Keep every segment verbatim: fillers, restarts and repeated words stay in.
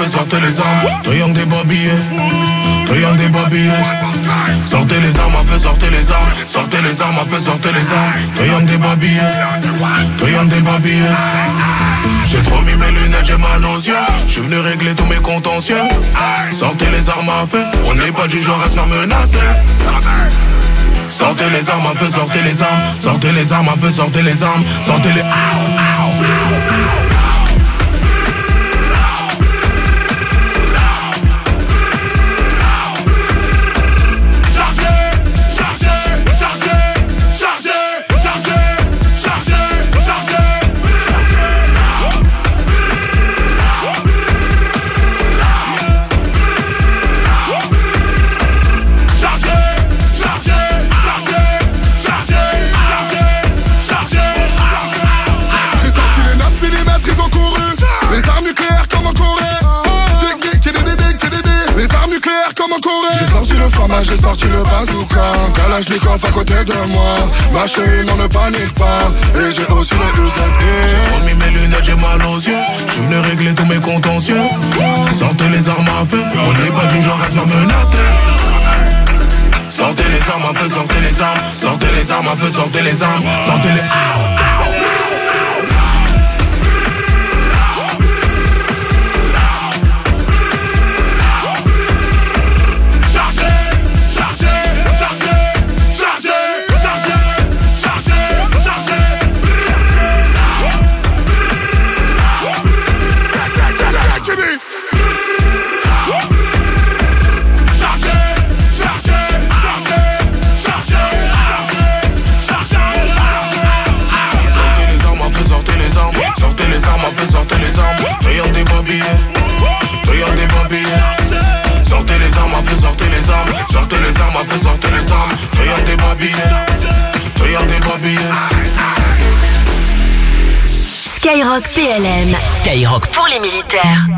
fait sortez les armes. Triangle des babillés, triangle des babillés. Sortez les armes, a fait sortez les armes. Sortez les armes, a fait sortez les armes. Triangle des babillés, triangle des babillés. J'ai trop mis mes lunettes, j'ai mal aux yeux. J'suis venu régler tous mes contentieux. Sortez les armes à feu, on n'est pas du genre à se faire menacer. Sortez les armes à feu, sortez les armes. Sortez les armes à feu, sortez les armes. Sortez les... J'ai sorti le bazooka, Kalachnikov à côté de moi. Ma chérie, non ne panique pas. Et j'ai aussi le U Z I. J'ai trop mis mes lunettes, j'ai mal aux yeux. J'suis venu régler tous mes contentieux. Sortez les armes à feu, on n'est pas du genre à se faire menacer. Sortez les armes à feu, sortez les armes. Sortez les armes à feu, sortez les armes. Sortez les... Sortez les armes, triangle des babillés, triangle des babillés. Sortez les armes, à feu, sortez les armes. Sortez les armes, à feu, sortez les armes. Triangle des babillés, triangle des babillés. Skyrock P L M. Skyrock pour les militaires.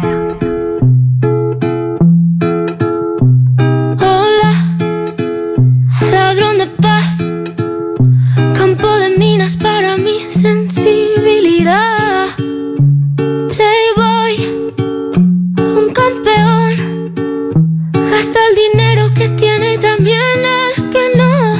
Hola, ladrón de paz, campo de minas para mi sensibilidad. Gasta el dinero que tiene y también el que no.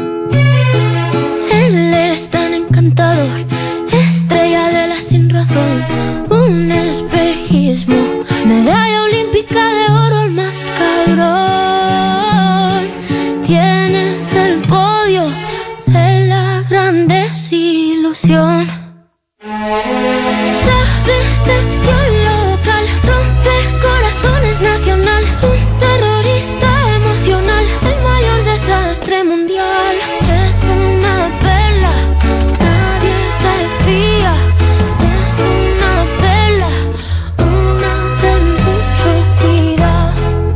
Él es tan encantador, estrella de la sin razón, un espejismo, medalla olímpica de oro, el más cabrón. Tienes el podio de la gran desilusión. La decepción local rompe corazones nacional. Un terrorista emocional, el mayor desastre mundial. Es una perla, nadie se fía. Es una perla, una de mucho cuidado.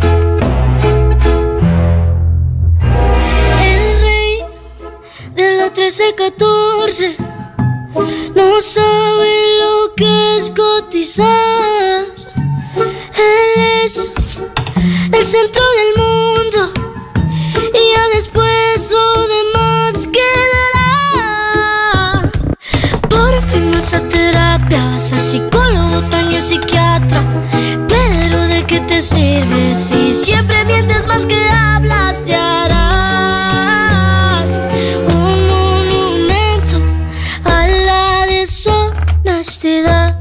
El rey de la trece catorce no sabe lo que es cotizar. Él es el centro del mundo y ya después lo demás quedará. Por fin vas a terapia, vas al psicólogo, tal y el psiquiatra. Pero ¿de qué te sirve si siempre mientes más que hablas? Te harán un monumento a la deshonestidad.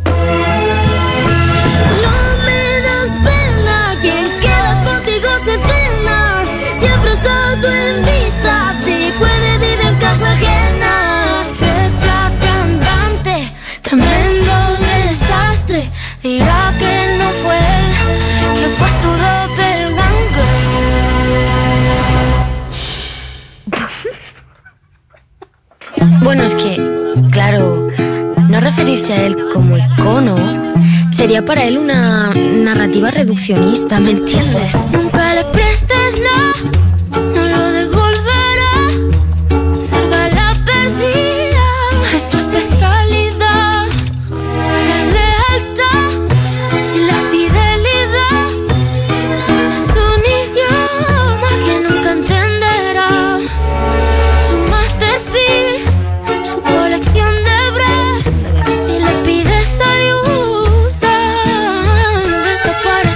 Siempre autoinvita, si puede vive en casa ajena. Jefa cantante, tremendo desastre. Dirá que no fue él, que fue su doppelganger. Bueno, es que, claro, no referirse a él como icono sería para él una narrativa reduccionista, ¿me entiendes? Nunca le prestes la, no lo devolverá. Salva la perdida, es su especialidad. La lealtad y la fidelidad es un idioma que nunca entenderá. Su masterpiece, su colección de breves. Si le pides ayuda, desaparece.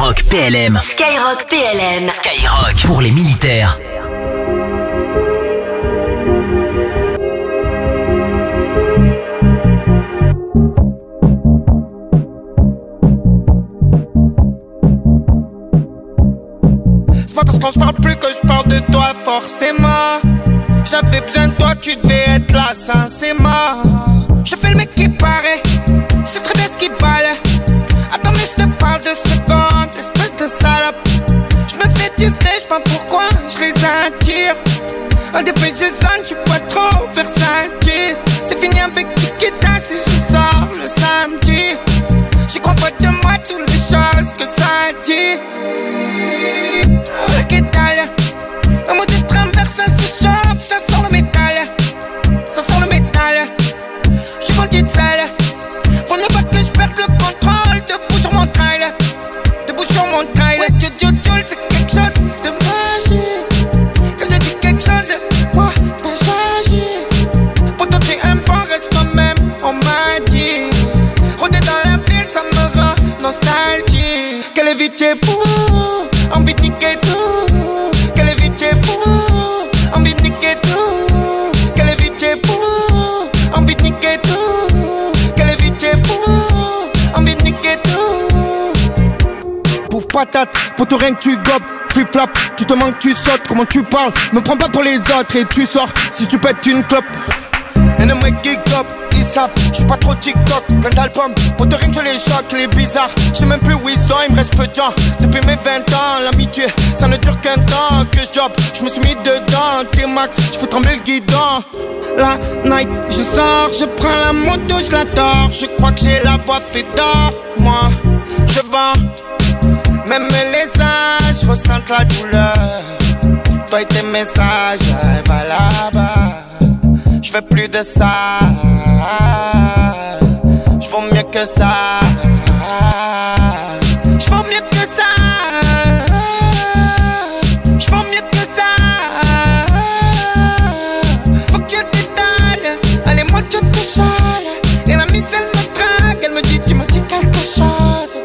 Skyrock P L M. Skyrock P L M. Skyrock pour les militaires. C'est pas parce qu'on se parle plus que je parle de toi forcément. J'avais besoin de toi, tu devais être là, sincèrement. Je fais le mec qui paraît, je sais très bien ce qu'il fallait. Attends mais je te parle de secondes, espèce de salope. Je me fais discret, je sais pas pourquoi je les attire. Au début je zone, je suis pas trop versatile. C'est fini avec Tikita si je sors le samedi. J'y crois pas de moi toutes les choses que ça dit. Ok t'as un mot de travers, ça se chauffe, ça sent le métal. Ça sent le métal. J'suis bandit sale. Faut ne pas que je perde le contrôle. Debout sur mon trail. Debout sur mon trail. Ouais, tu tu tu c'est quelque chose de magique. Quand je dis quelque chose, moi t'as changé. Pourtant t'es un bon, reste toi-même, on m'a dit. Rôder dans la ville, ça me rend nostalgique. Quelle vie t'es fou, envie de niquer tout. Quelle vie t'es fou, envie de niquer tout. Quelle vie t'es fou, envie de niquer tout. Quelle vie t'es fou, envie de niquer tout. Pouf patate, pour tout rien que tu gobes. Flip flap, tu te manques, tu sautes. Comment tu parles, me prends pas pour les autres. Et tu sors, si tu pètes une clope. Et le mec qui gobe, ils savent, j'suis pas trop TikTok. Plein d'albums, pour te rien que je les choque, les bizarres. J'sais même plus où ils sont, il me reste peu de gens. Depuis mes vingt ans, l'amitié, ça ne dure qu'un temps que je job. J'me suis mis dedans, T-Max, j'fais trembler le guidon. La night, je sors, je prends la moto, je la dors. Je crois que j'ai la voix fait d'or. Moi, je vends, même les âges ressentent la douleur. Toi et tes messages, va là-bas. Je veux plus de ça. Je vaux mieux que ça. Je vaux mieux que ça. Je vaux mieux que ça. Faut que je t'étale. Allez, moi je te chale. Et la miss elle me drague. Elle me dit, tu me dis quelque chose.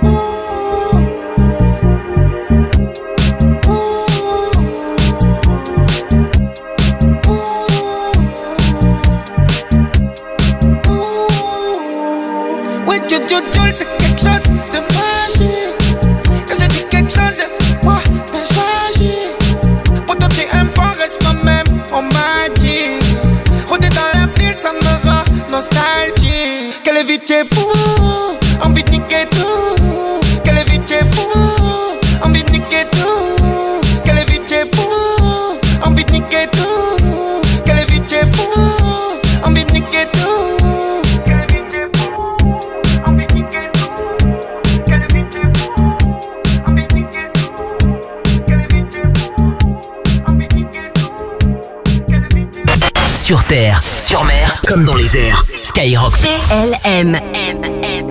C'est quelque chose de magique. Quand je dis quelque chose, moi t'as changé. Pourtant t'es un bon, reste toi-même, on m'a dit. Rôder dans la ville, ça me rend nostalgique. Quelle vie t'es fou, envie de niquer tout. Quelle vie t'es fou, envie de niquer tout. Quelle vie t'es fou, envie de niquer tout. Quelle vie t'es fou, envie de niquer tout. Sur terre, sur mer, comme dans les airs. Skyrock P L M. M, M.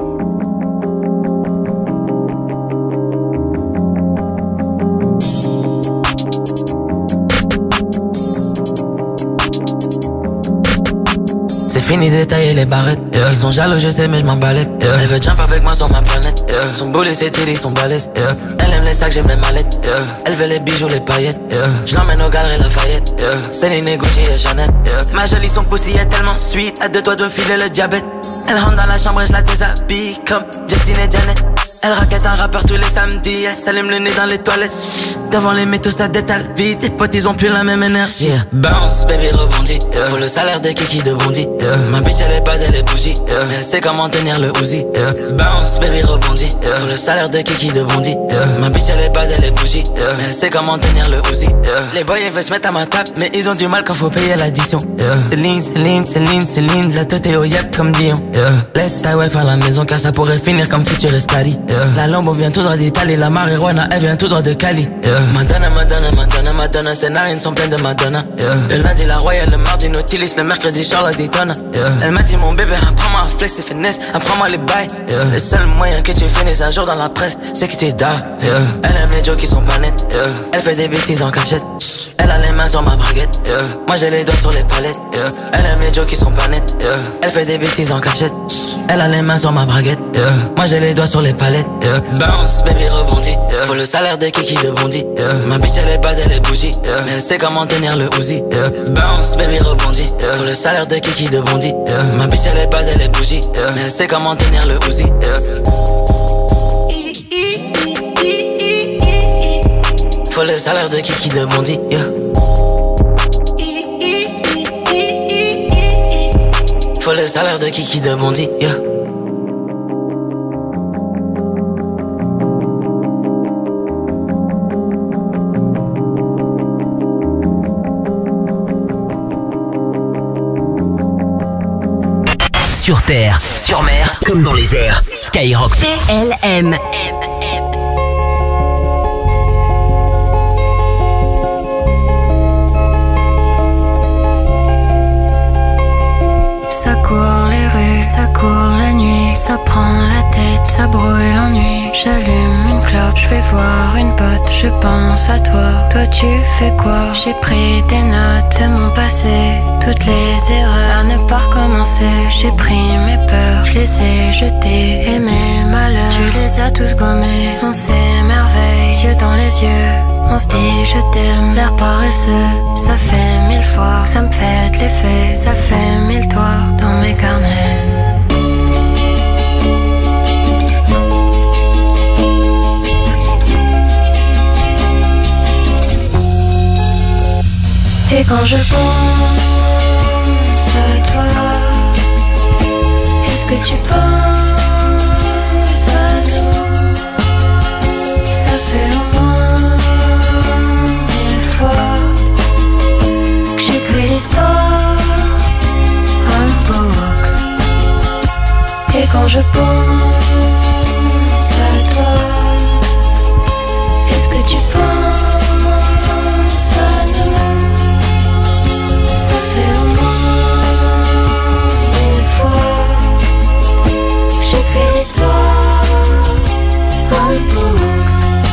C'est fini d'étailler les barrettes, yeah. Ils sont jaloux je sais mais je m'en balèque, yeah. Elle veut jump avec moi sur ma planète, yeah. Son boulet c'est tiré, son balèze, yeah. Elle aime les sacs, j'aime les mallettes, yeah. Elle veut les bijoux, les paillettes, yeah. Je l'emmène au galeries Lafayette, yeah. Céline, Gucci et Chanel, yeah. Ma jolie son pussy est tellement sweet, à deux doigts de me filer le diabète. Elle rentre dans la chambre et je la déshabille comme Justine et Janet. Elle raquette un rappeur tous les samedis, elle s'allume le nez dans les toilettes. Devant les métaux ça détale vite, les potes ils ont plus la même énergie, yeah. Bounce baby rebondit, yeah. Faut le salaire de Kiki de Bondy, yeah. Ma bitch elle est pas elle est bougie, yeah. Mais elle sait comment tenir le Uzi, yeah. Bounce baby rebondit, yeah. Faut le salaire de Kiki de Bondy, yeah. Ma bitch elle est pas elle est bougie, yeah. Mais elle sait comment tenir le Uzi, yeah. Les boys ils veulent se mettre à ma table, mais ils ont du mal quand faut payer l'addition, yeah. Céline, Céline, Céline, Céline, la tête est au yacht comme Dion, yeah. Laisse ta wife à la maison car ça pourrait finir comme Futurist Cali, yeah. La Lambo vient tout droit d'Italie, la marijuana elle vient tout droit de Cali, yeah. Madonna, Madonna, Madonna, Madonna, ses narines sont pleines de Madonna, yeah. Le lundi la Royale, le mardi Nautilus, le mercredi Charlotte Daytona, yeah. Elle m'a dit mon bébé, apprends-moi à flex et finesse, apprends-moi les bails, yeah. Le seul moyen que tu finisses un jour dans la presse, c'est que tu dors, yeah. Elle aime les jokes qui sont pas nets, yeah. Elle fait des bêtises en cachette, elle a les mains sur ma braguette, yeah. Moi j'ai les doigts sur les palettes, yeah. Elle aime les jokes qui sont pas nets, yeah. Elle fait des bêtises en cachette, Elle a les mains sur ma braguette, yeah. Moi j'ai les doigts sur les palettes, yeah. Bounce, baby rebondit, yeah. Faut le salaire de Kiki de Bondy, yeah. Ma bitch elle est bad, elle est bougie, yeah. Mais elle sait comment tenir le Uzi, yeah. Bounce, baby rebondit, yeah. Faut le salaire de Kiki de Bondy, yeah. Ma bitch elle est bad, elle est bougie, yeah. Mais elle sait comment tenir le Uzi, yeah. Faut le salaire de Kiki de Bondy, yeah. Faut le salaire de Kiki de Bondy, yeah. Sur terre, sur mer, comme dans les airs. Skyrock. P L M. Ça court les rues, ça court la nuit, ça prend la tête, ça brûle l'ennui. J'allume une clope, je vais voir une pote, je pense à toi. Toi tu fais quoi? J'ai pris des notes de mon passé, toutes les erreurs à ne pas recommencer. J'ai pris mes peurs, je les ai jetées, et mes malheurs, tu les as tous gommés. On s'émerveille, yeux dans les yeux, on se dit je t'aime, l'air paresseux. Ça fait mille fois que ça me fait de l'effet, ça fait mille toits dans mes carnets. Et quand je pense à toi, est-ce que tu penses à nous? Ça fait au moins mille fois que j'écris l'histoire en boucle. Et quand je pense à toi, est-ce que tu penses à nous? Ça fait au moins mille fois que j'écris l'histoire en boucle.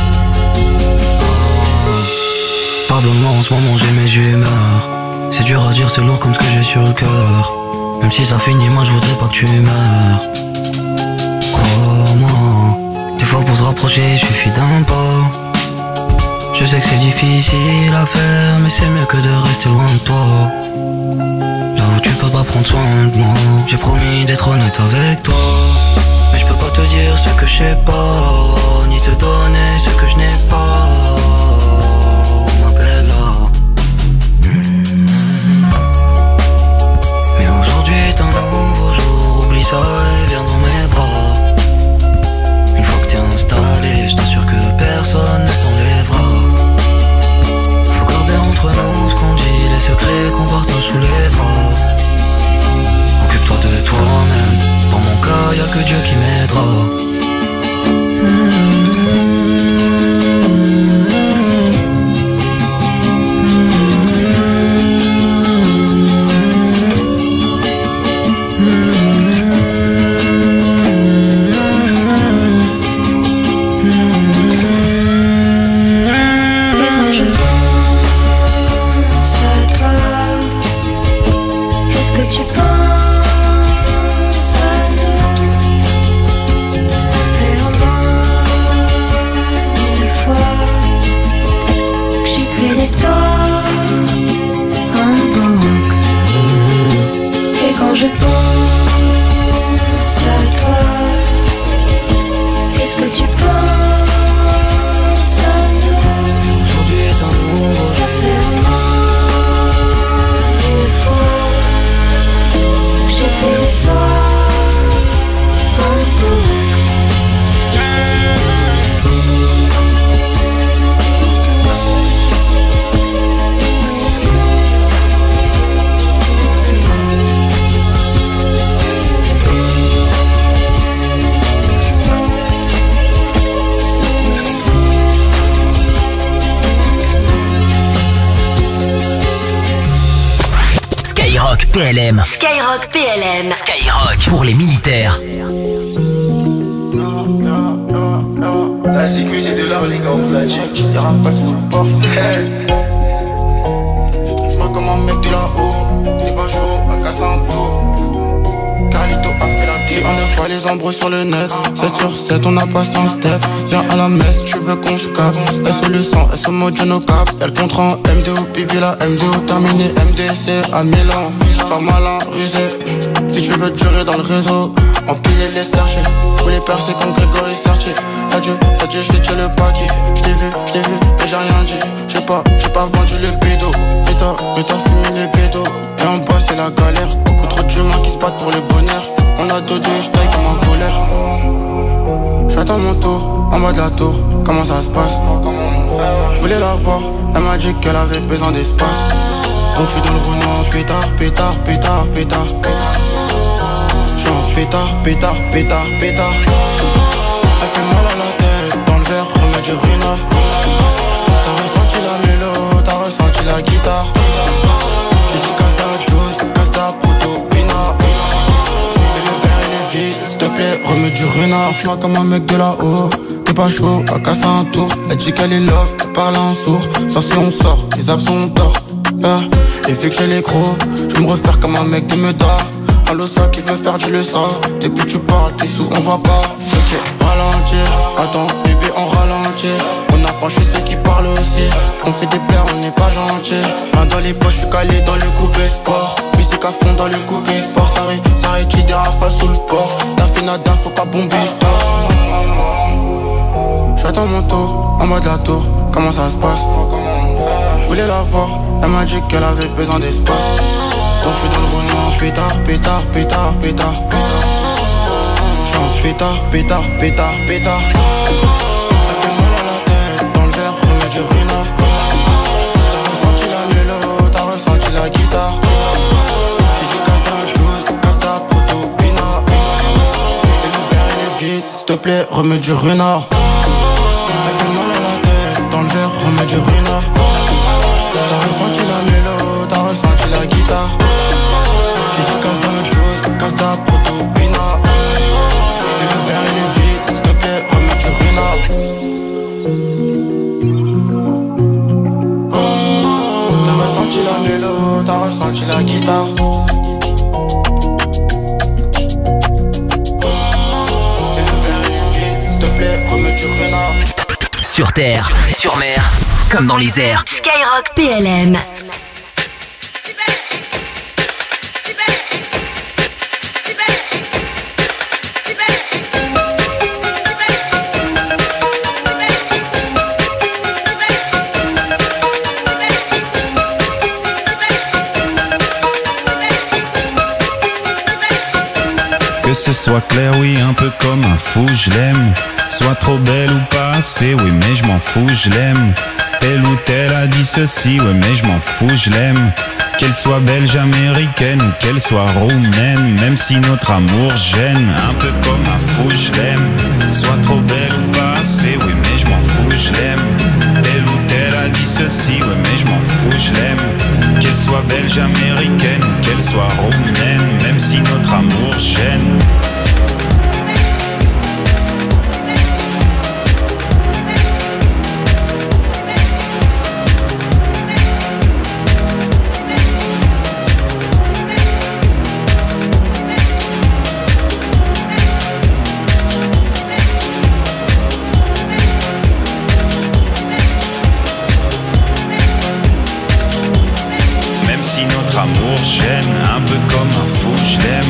Pardonne-moi, en ce moment j'ai mes humeurs. C'est dur à dire, c'est lourd comme ce que j'ai sur le cœur. Même si ça finit, moi je voudrais pas que tu meurs. Crois-moi, des fois pour se rapprocher, il suffit d'un pas. Je sais que c'est difficile à faire, mais c'est mieux que de rester loin de toi. Là où tu peux pas prendre soin de moi, j'ai promis d'être honnête avec toi. Mais je peux pas te dire ce que je sais pas, ni te donner ce que je n'ai pas. Ma bella. Mmh. Mais aujourd'hui est un nouveau jour, oublie ça et viens dans mes bras. Une fois que t'es installé, je t'assure que personne ne t'enlèvera. Faut garder entre nous ce qu'on dit, les secrets qu'on partage sous les draps. Occupe-toi de toi-même, dans mon cas y'a que Dieu qui m'aidera. Mmh. Je pense à toi. Est-ce que tu penses à nous? Aujourd'hui est un nouveau jour. Ça fait au moins une fois que j'ai fait l'histoire en boucle. Skyrock P L M. Skyrock P L M. Skyrock pour les militaires. La sécu c'est de l'art les gars, on vous a dit que tu rafales sous le Porsche. Hey. Je traite-moi comme un mec de là-haut. T'es pas chaud, à casser un tour. Carlito a fait la D, on est les embrouilles sur le net. sept sur sept, on a passé un step. Viens à la messe, tu veux qu'on se capte. S O le sang, S O mode no cap. Y'a le contrat en M D O, bibi la M D O terminé. M D C à Milan, faut que j'sois malin, rusé. Si tu veux durer dans le réseau, empiler les sergés. Tous les percer comme Grégory Sertier. T'as Dieu, t'as Dieu, j'ai tué le paquet. J't'ai vu, j't'ai vu, mais j'ai rien dit. J'ai pas, j'ai pas vendu le bédo. Mais t'as, mais t'as fumé les bédos. Et en bas c'est la galère. Beaucoup trop d'humains qui se battent pour le bonheur. On a deux deux, j'taille comme un voleur. J'attends mon tour, en bas de la tour. Comment ça se passe? Je voulais la voir, elle m'a dit qu'elle avait besoin d'espace. Donc j'suis dans le Renault, pétard, pétard, pétard, pétard. J'suis en pétard, pétard, pétard, pétard. Elle fait mal à la tête, dans le verre, remets du ruinard. T'as ressenti la mélo, t'as ressenti la guitare. J'ai dit casse ta juice, casse ta proto, pina. Et le verre il est vide, s'il te plaît, remets du ruinard. J'm'en comme un mec de là-haut. T'es pas chaud, à casser un tour. Elle dit qu'elle est love, elle parle en sourd. Sans si on sort, les absents on dort. Yeah. Et vu que j'ai les gros, je me refaire comme un mec de Meda. Allo ça qui veut faire du le ça. Depuis que tu parles, t'es sous, on va pas. Ok, ralentir, attends, bébé on ralentit. On a franchi ceux qui parlent aussi. On fait des plaies, on n'est pas gentil. Main dans les poches, je suis calé dans le coupé sport. Musique à fond dans le coupé sport. Ça ré, ça rétire des rafales sous le port. T'as fait nada, faut pas bomber le tort. J'attends mon tour, en mode la tour, comment ça se passe? Je voulais la voir, elle m'a dit qu'elle avait besoin d'espace. Donc j'suis dans le Renault, pétard, pétard, pétard, pétard. J'suis en pétard, pétard, pétard, pétard. Elle fait mal à la tête, dans le verre, remets du ruinard. T'as ressenti la mélo, t'as ressenti la guitare. J'ai dit casse ta juice, casse ta proto, pina. Et le verre il est vide, s'il te plaît, remets du ruinard. Elle fait mal à la tête, dans le verre, remets du ruinard. T'as ressenti la mélo, t'as ressenti la guitare. J'ai dit casse ta juice, casse ta proto, pina. Et le verre il est vide, s'il te plaît, remets du ruinard. T'as ressenti la mélo, t'as ressenti la guitare. Et le verre il est vide, s'il te plaît, remets du ruinard. Sur terre, sur, sur mer, comme dans les airs. Skyrock P L M. Que ce soit clair, oui, un peu comme un fou, je l'aime. Soit trop belle ou pas assez, oui, mais je m'en fous, je l'aime. Telle ou telle a dit ceci, ouais, mais je m'en fous, je l'aime. Qu'elle soit belge, américaine ou qu'elle soit roumaine, même si notre amour gêne, un peu comme un fou, je l'aime. Soit trop belle ou pas assez, oui, mais je m'en fous, je l'aime. Telle ou telle a dit ceci, ouais, mais je m'en fous, je l'aime. Qu'elle soit belge, américaine ou qu'elle soit roumaine, même si notre amour gêne. Amour gêne, un peu comme un fou, je l'aime.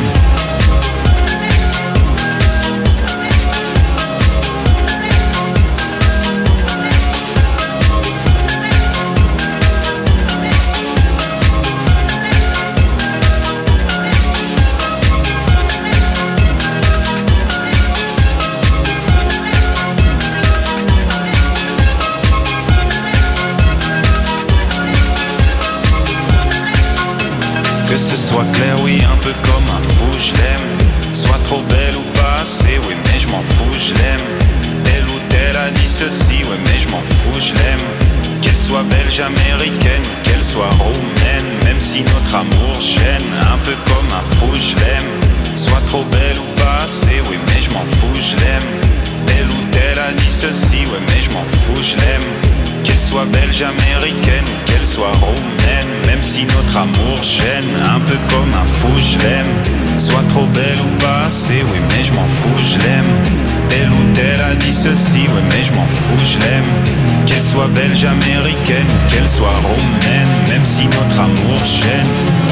Que ce soit clair, oui, un peu comme un fou, je l'aime. Soit trop belle ou pas assez, oui, mais je m'en fous, je l'aime. Telle ou telle a dit ceci, oui, mais je m'en fous, je l'aime. Qu'elle soit belge, américaine ou qu'elle soit roumaine, même si notre amour gêne, un peu comme un fou, je l'aime. Soit trop belle ou pas assez, oui, mais je m'en fous, je l'aime. Telle ou telle a dit ceci, ouais, mais je m'en fous, je l'aime. Qu'elle soit belge, américaine ou qu'elle soit roumaine, même si notre amour gêne, un peu comme un fou, je l'aime. Soit trop belle ou pas assez, oui mais je m'en fous, je l'aime. Telle ou telle a dit ceci, oui mais je m'en fous, je l'aime. Qu'elle soit belge, américaine ou qu'elle soit roumaine, même si notre amour gêne.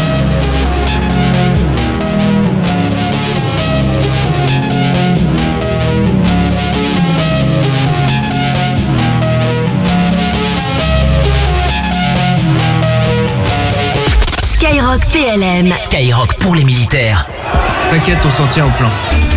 Skyrock P L M. Skyrock pour les militaires. T'inquiète, on s'en tient au plan.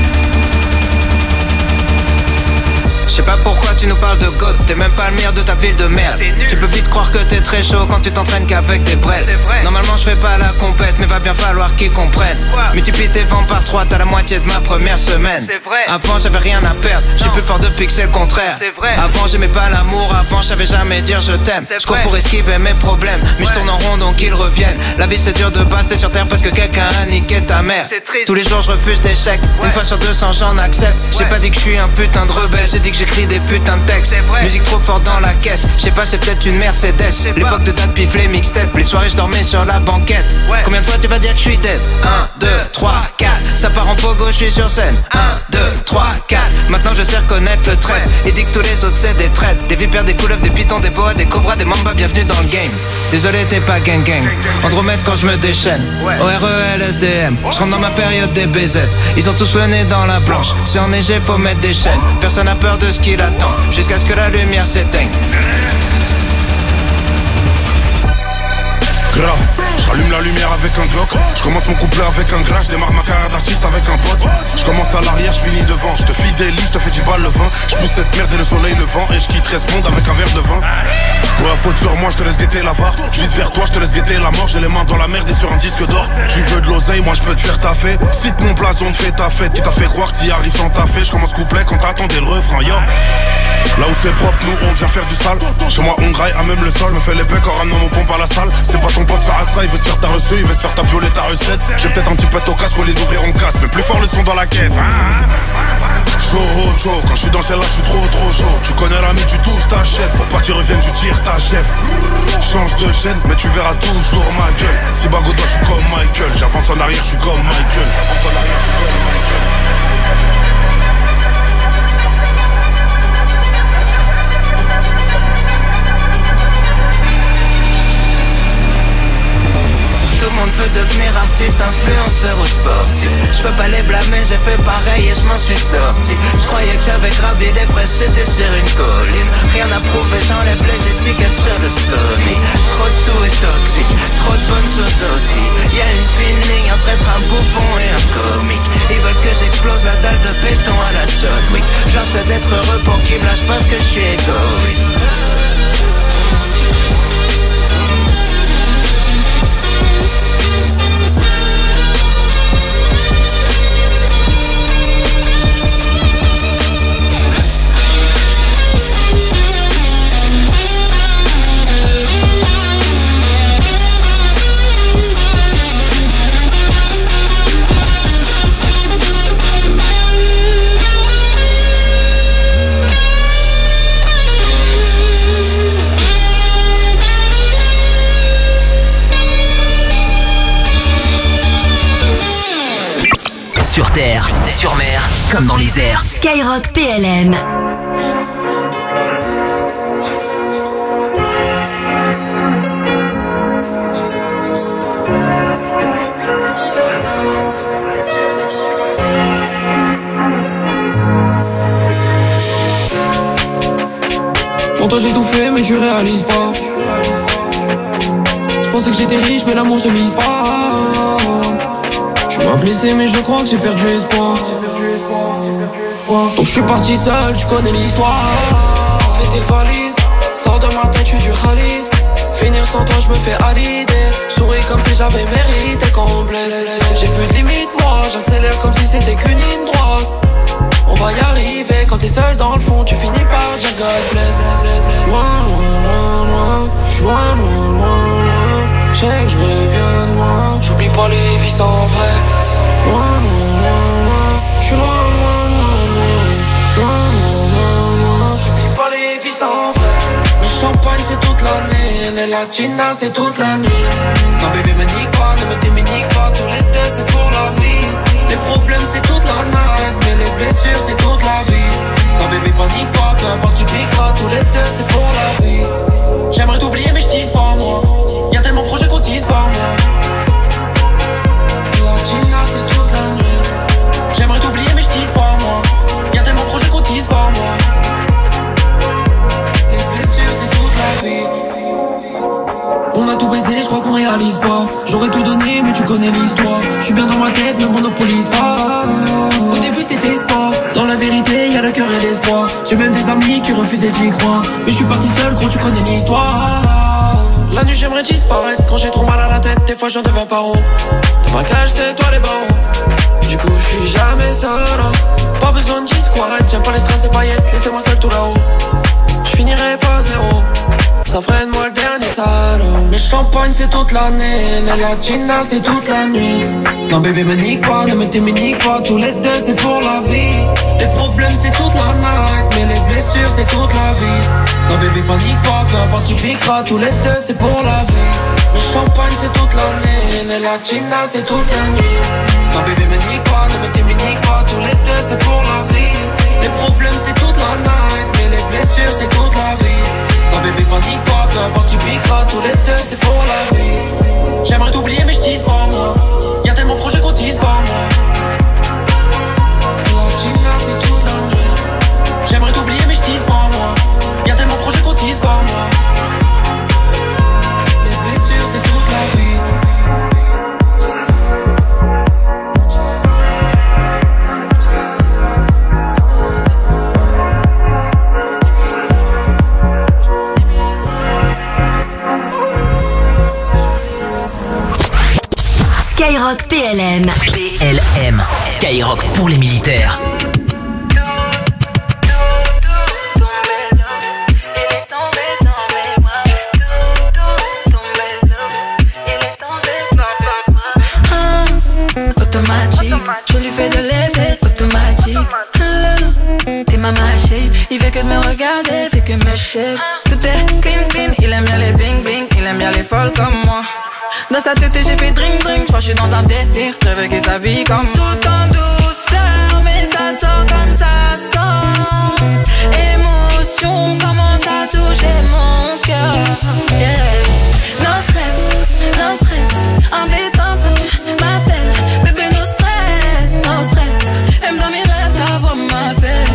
Je sais pas pourquoi tu nous parles de God, t'es même pas le meilleur de ta ville de merde. Tu peux vite croire que t'es très chaud quand tu t'entraînes qu'avec des brels. Normalement je fais pas la compète, mais va bien falloir qu'ils comprennent. Multiplie tes ventes par trois, t'as la moitié de ma première semaine. Avant j'avais rien à perdre, j'suis plus fort depuis que c'est le contraire. Avant j'aimais pas l'amour, avant je savais jamais dire je t'aime. Je cours pour esquiver mes problèmes, mais je tourne en rond donc ils reviennent. La vie c'est dur de base, t'es sur terre parce que quelqu'un a niqué ta mère. Tous les jours je refuse d'échecs, une fois sur deux cents j'en accepte. J'ai pas dit que je suis un putain de rebelle, j'ai dit que j'écris des putains de textes. Musique trop fort dans la caisse, je sais pas c'est peut-être une Mercedes. L'époque de date pif les mixtapes, les soirées je dormais sur la banquette. Combien de fois tu vas dire que je suis dead? un, deux, trois, quatre, ça part en pogo, je suis sur scène. un, deux, trois, quatre, maintenant je sais reconnaître le trait. Et dit que tous les autres c'est des traites. Des vipères, des couleuvres, des pitons, des boas, des cobras, des mambas, bienvenue dans le game. Désolé t'es pas gang gang, Andromède quand je me déchaîne. O R E L S D M, je rentre dans ma période des B Z. Ils ont tous le nez dans la blanche, c'est enneigé faut mettre des chaînes. Personne n'a peur de ce qu'il attend, jusqu'à ce que la lumière s'éteigne. Grave, je rallume la lumière avec un Glock. Je commence mon couplet avec un gras. Je démarre ma carrière d'artiste avec un pote. Je commence à l'arrière, je finis devant. Je te fidélise, je te fais dix balles le vin. Je pousse cette merde et le soleil le vent. Et je quitterai ce monde avec un verre de vin. Pour la faute sur moi, je te laisse guetter l'avare. Je vise vers toi, je te laisse guetter la mort. J'ai les mains dans la merde et sur un disque d'or. Tu veux de l'oseille, moi je peux te faire taffer. Cite mon blason, te fais ta fête. Qui t'a fait croire que t'y arrives sans taffer. Je commence couplet quand t'attendais le refrain, yo. Là où c'est propre, nous on vient faire du sale. Chez moi on graille à même le sol. Me fait l'épée quand ramenant mon pompe à la salle. C'est pas ton pote ça à ça, il veut se faire ta reçue, il veut se faire ta violer ta recette. J'ai peut-être un petit peu au casque au lieu d'ouvrir on casse. Mais plus fort le son dans la caisse. Chaud, chaud, quand je suis dans celle-là, je suis trop trop chaud. Tu connais l'ami, tu touches ta chef. Pour pas qu'il revienne, tu tires ta chef. Change de chaîne, mais tu verras toujours ma gueule. Si bago toi, je suis comme Michael. J'avance en arrière, je suis comme Michael. Tout le monde veut devenir artiste, influenceur ou sportif. Je peux pas les blâmer, j'ai fait pareil et je m'en suis sorti. Je croyais que j'avais gravi les fraises, j'étais sur une colline. Rien à prouver, j'enlève les étiquettes sur le story. Trop de tout est toxique, trop de bonnes choses aussi. Y'a une fine ligne entre être un bouffon et un comique. Ils veulent que j'explose la dalle de béton à la John Wick. J'essaie d'être heureux pour qu'ils me lâchent parce que je suis égoïste. Sur terre, sur, sur mer, comme dans les airs. Skyrock P L M. Pour toi j'ai tout fait mais tu réalises pas. Je pensais que j'étais riche mais l'amour se mise pas. Tu m'as blessé mais je crois que j'ai perdu espoir. Donc je suis parti seul, tu connais l'histoire. Fais tes valises, sors de ma tête, je suis du Khalis. Finir sans toi je me fais à l'idée. Souris comme si j'avais mérité qu'on me blesse. J'ai plus de limite moi, j'accélère comme si c'était qu'une ligne droite. On va y arriver, quand t'es seul dans le fond tu finis par dire God bless. Loin, loin, loin, loin, j'suis loin, loin, loin, loin. J'sais que je reviens de loin, j'oublie pas les vies sans vrai. Loin, loin, loin, loin, j'suis loin, loin, loin, loin. Loin, loin, loin, loin, j'oublie pas les vies sans vrai. Le champagne c'est toute l'année, les latinas c'est toute la nuit. Non bébé me nique pas, ne me t'éminique pas, tout l'été c'est pour la vie. rien dans ma tête ne monopolise pas. Au début c'était sport, dans la vérité y'a le cœur et l'espoir. J'ai même des amis qui refusaient d'y croire, mais je suis parti seul, gros tu connais l'histoire. La nuit j'aimerais disparaître, quand j'ai trop mal à la tête, des fois j'en deviens paro. Dans ma cage c'est toi les barreaux, du coup je suis jamais seul. Pas besoin de disquarette, j'aime pas les strass et paillettes, laissez-moi seul tout là-haut. Je finirai pas zéro, ça freine moi le dernier salaud. Le champagne c'est toute l'année, la latina c'est toute la nuit. Non bébé me nique pas, ne me t'éminique pas, tous les deux c'est pour la vie. Les problèmes c'est toute la night, mais les blessures c'est toute la vie. Non bébé panique pas, peu importe tu piqueras, tous les deux c'est pour la vie. Le champagne c'est toute l'année, la latina c'est toute la nuit. Non bébé me nique pas, ne me t'éminique pas, tous les deux c'est pour la vie. Les problèmes c'est toute la night, mais les blessures c'est toute la vie. Non bébé panique pas, peu importe tu piqueras, tous les deux c'est pour la vie. J'aimerais t'oublier mais je tease pas moi, y'a tellement de projets qu'on tease pas moi. La Gina c'est toute la nuit. J'aimerais t'oublier mais je tease pas moi, y'a tellement de projets qu'on tease pas moi. Les blessures c'est toute la vie. Skyrock P L M. P L M. Skyrock pour les militaires. Automatique, je lui fais de l'effet automatique. T'es ma machine, il fait que de me regarder, fait que me shape. Tout est clean clean, il aime bien les bling bling, il aime bien les folles comme moi. Dans sa tête j'ai fait drink drink, je crois que je suis dans un délire, je veux qu'il s'habille comme tout en douceur, mais ça sort comme ça sort. Émotion commence à toucher mon cœur, yeah. No stress, no stress, en détente quand tu m'appelles. Bébé no stress, no stress, même dans mes rêves ta voix m'appelle.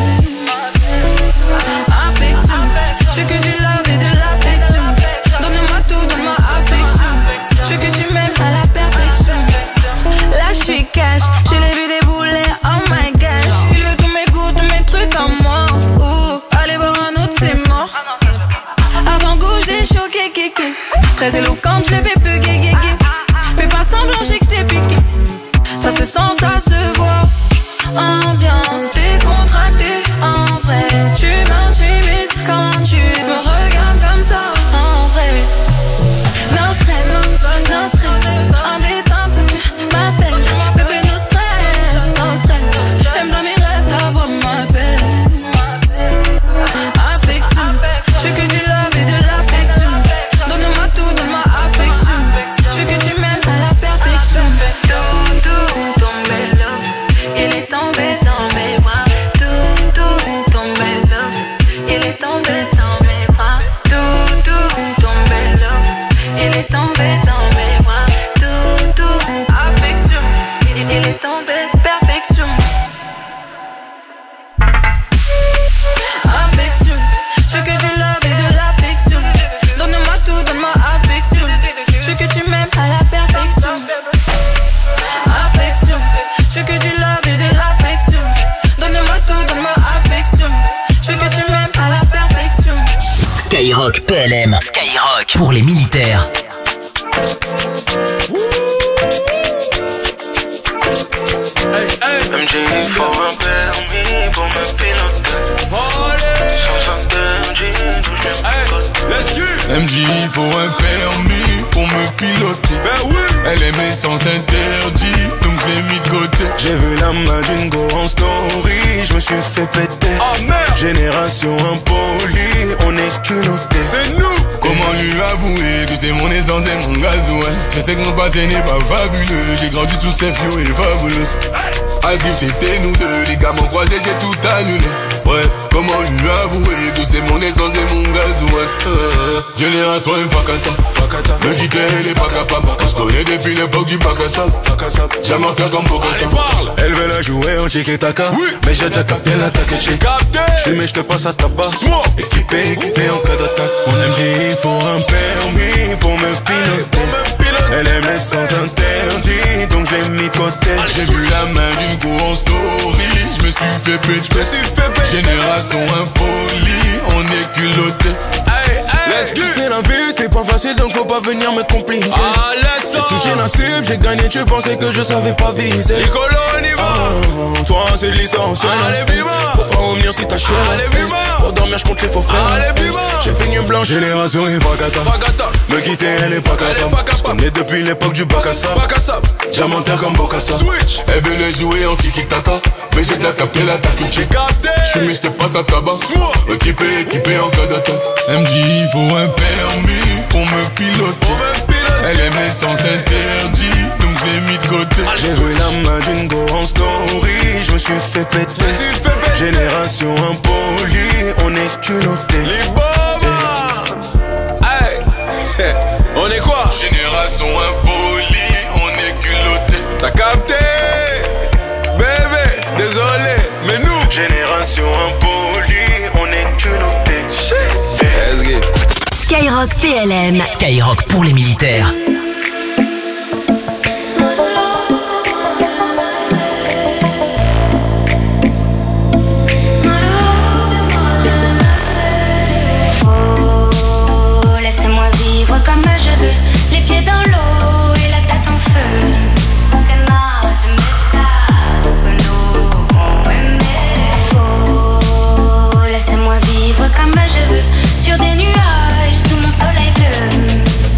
Affection, je veux que du love et de l'affection. Donne-moi tout, donne-moi affection. Je veux que tu m'aimes à la perfection. Là je suis cash, je l'ai vu débouler, oh my gosh. Il veut tous mes goûts, tous mes trucs en moi. Ouh, allez voir un autre c'est mort. Avant gauche des choqués, kéké. Très éloquente, je l'ai fait peu gay, gay, gay. Fais pas semblant, j'ai que t'ai piqué. Ça se sent, ça se voit. Ambiance décontractée, en vrai. Tu m'intimides quand tu me regardes comme ça, en vrai. No stress, no stress, en détente quand tu m'appelles. Bébé no stress, no stress, même dans mes rêves ta voix m'appelle. Affection, je veux que du love et de l'affection. Donne-moi tout, donne-moi affection. Je veux que tu m'aimes à la perfection. Tout, tout, tombé love, il est tombé dans mes bras. Tout, tout, tombé love, il est tombé dans mes bras. Tout, tout, tombé love, il est tombé dans mes bras. Tout, tout, affection, il, il est tombé perfection. Affection, je veux que du love et de l'affection. Donne-moi tout, donne-moi affection. Je veux que tu m'aimes à la perfection. Affection, je veux que du love et de l'affection. Donne-moi tout, donne-moi affection. Je veux que tu m'aimes à la perfection. Skyrock P L M. Skyrock pour les militaires. Hey, hey. M J faut un permis pour me piloter. Sans un M J, touche mes Let's go. M J faut un permis pour me piloter. Ben oui. Elle est mes sens interdits, donc j'ai mis de côté. J'ai vu la main d'une go en story, je me suis fait péter. Oh merde. Génération impolie, on est culotté. C'est nous. Comment lui avouer que c'est mon essence et mon gasoil? Je sais que mon passé n'est pas fabuleux, j'ai grandi sous ces fio et fabuleux. Ice Give c'était nous deux, les gars m'ont croisé, j'ai tout annulé. Bref, comment lui avouer que c'est mon essence et mon gasoil? euh, Génération Fakata, me quitter elle est pas capable. On se connaît depuis l'époque du bac à sable. J'aime un cœur comme Bokassa. Elle veut la jouer en tiki-taka, oui. Mais j'ai déjà capté l'attaque. J'ai capté. Je mais je te passe à tabac. Équipé, équipé en cas d'attaque. Mon M J il faut un permis pour me piloter. Elle aime les sens interdits, donc je l'ai mis de côté. J'ai vu la main d'une go en story, je me suis fait péter. Génération impolie, on est culotté. Laisse qui c'est la vie, c'est pas facile donc faut pas venir me compliquer. Ah, laisse ça. J'ai touché la cible, j'ai gagné, tu pensais que je savais pas viser. Nicolo, on y va. Ah, toi c'est l'essentiel. Allez, bima. Faut pas revenir si t'as chier. Allez, bima. Pour dormir, je compte les faux frères. Allez, bima. J'ai fait une blanche. Génération Ifagata. Fagata. Me quitter, elle est pas capable. Je connais depuis l'époque du bac à sable. Diamantaire comme Bokassa. Switch. Elle veut jouer en kiki-taka. Mais j'ai déjà capté l'attaque. J'ai capté. J'suis mis, j't'ai pas sa tabac. Équipé, équipé en cas d'attaque. M J, il faut un permis pour me piloter. Elle aime les sens interdits, donc j'ai mis de côté. J'ai vu la main d'une go en story, je me suis fait péter. Génération impolie, on est culotté. Les bobas. Hey. On est quoi? Génération impolie, on est culotté. T'as capté? Bébé, désolé, mais nous Génération impolie, on est culotté. Let's get. Skyrock P L M. Skyrock pour les militaires. Oh, laissez-moi vivre comme je veux, les pieds dans l'eau et la tête en feu. Oh, laissez-moi vivre comme je veux, sur des nuages, sous mon soleil bleu.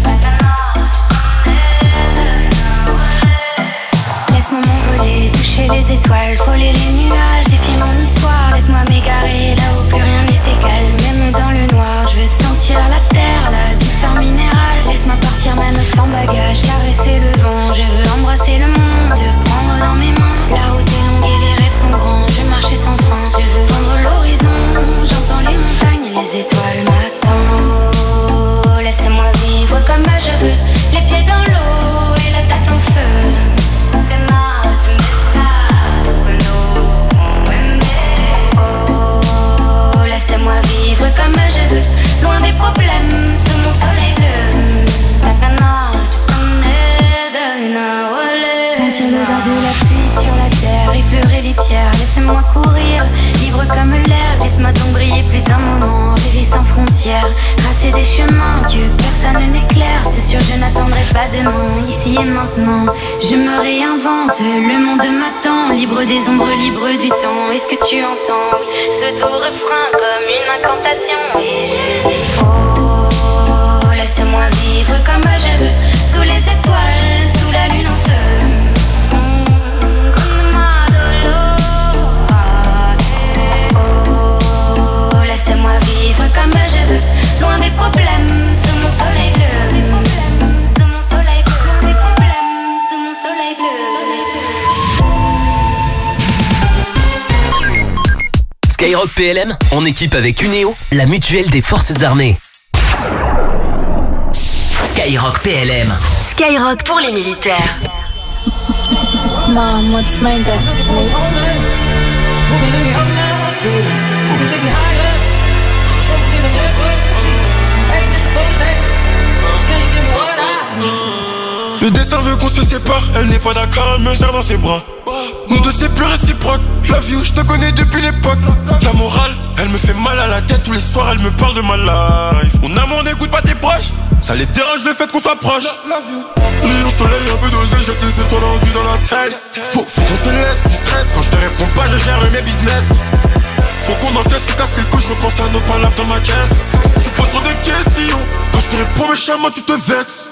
Laisse-moi m'envoler, toucher les étoiles, frôler les nuages, défier mon histoire. Laisse-moi m'égarer là où plus rien n'est égal. Même dans le noir, je veux sentir la terre, la douceur minérale. Laisse-moi partir même sans bagage, caresser le vent. Je veux embrasser le monde, prendre dans mes mains. La route est longue et les rêves sont grands. Je veux marcher sans fin, je veux vendre l'horizon. J'entends les montagnes et les étoiles m'attendent. Oh, laissez-moi vivre comme je veux, les pieds dans l'eau et la tête en feu. Oh, laissez-moi vivre comme je veux, loin des problèmes, sous mon soleil bleu. Sentir l'odeur de la pluie sur la terre, effleurer les pierres, laissez-moi courir, libre comme l'air. Laisse-moi donc briller plus d'un moment, vivre sans frontières, tracer des chemins que personne n'éclaire. C'est sûr je n'attendrai pas demain, ici et maintenant. Je me réinvente, le monde m'attend, libre des ombres, libre du temps. Est-ce que tu entends ce doux refrain comme une incantation? Et je dis oh, laisse-moi vivre comme je veux, sous les étoiles, sous la lune en feu. Laissez-moi vivre comme je veux, loin des problèmes, sous mon soleil bleu. Sous mon soleil bleu, loin des problèmes, sous mon soleil bleu. Skyrock P L M, en équipe avec Unéo, la mutuelle des forces armées. Skyrock P L M. Skyrock pour les militaires. Mom, what's my destiny? Le destin veut qu'on se sépare, elle n'est pas d'accord, elle me serre dans ses bras. Nous deux c'est plus réciproque, je la view, je te connais depuis l'époque. La morale, elle me fait mal à la tête, tous les soirs elle me parle de ma life. Mon amour n'écoute pas tes proches, ça les dérange le fait qu'on s'approche. Rayon soleil, un peu d'oseille, j'ai des étoiles en vue dans la tête. Faut, faut qu'on se laisse du stress, quand je te réponds pas je gère mes business. Faut qu'on encaisse, c'est casse les couilles, je repense à nos palabres dans ma caisse. Tu poses trop de questions, quand je te réponds méchamment tu te vexes.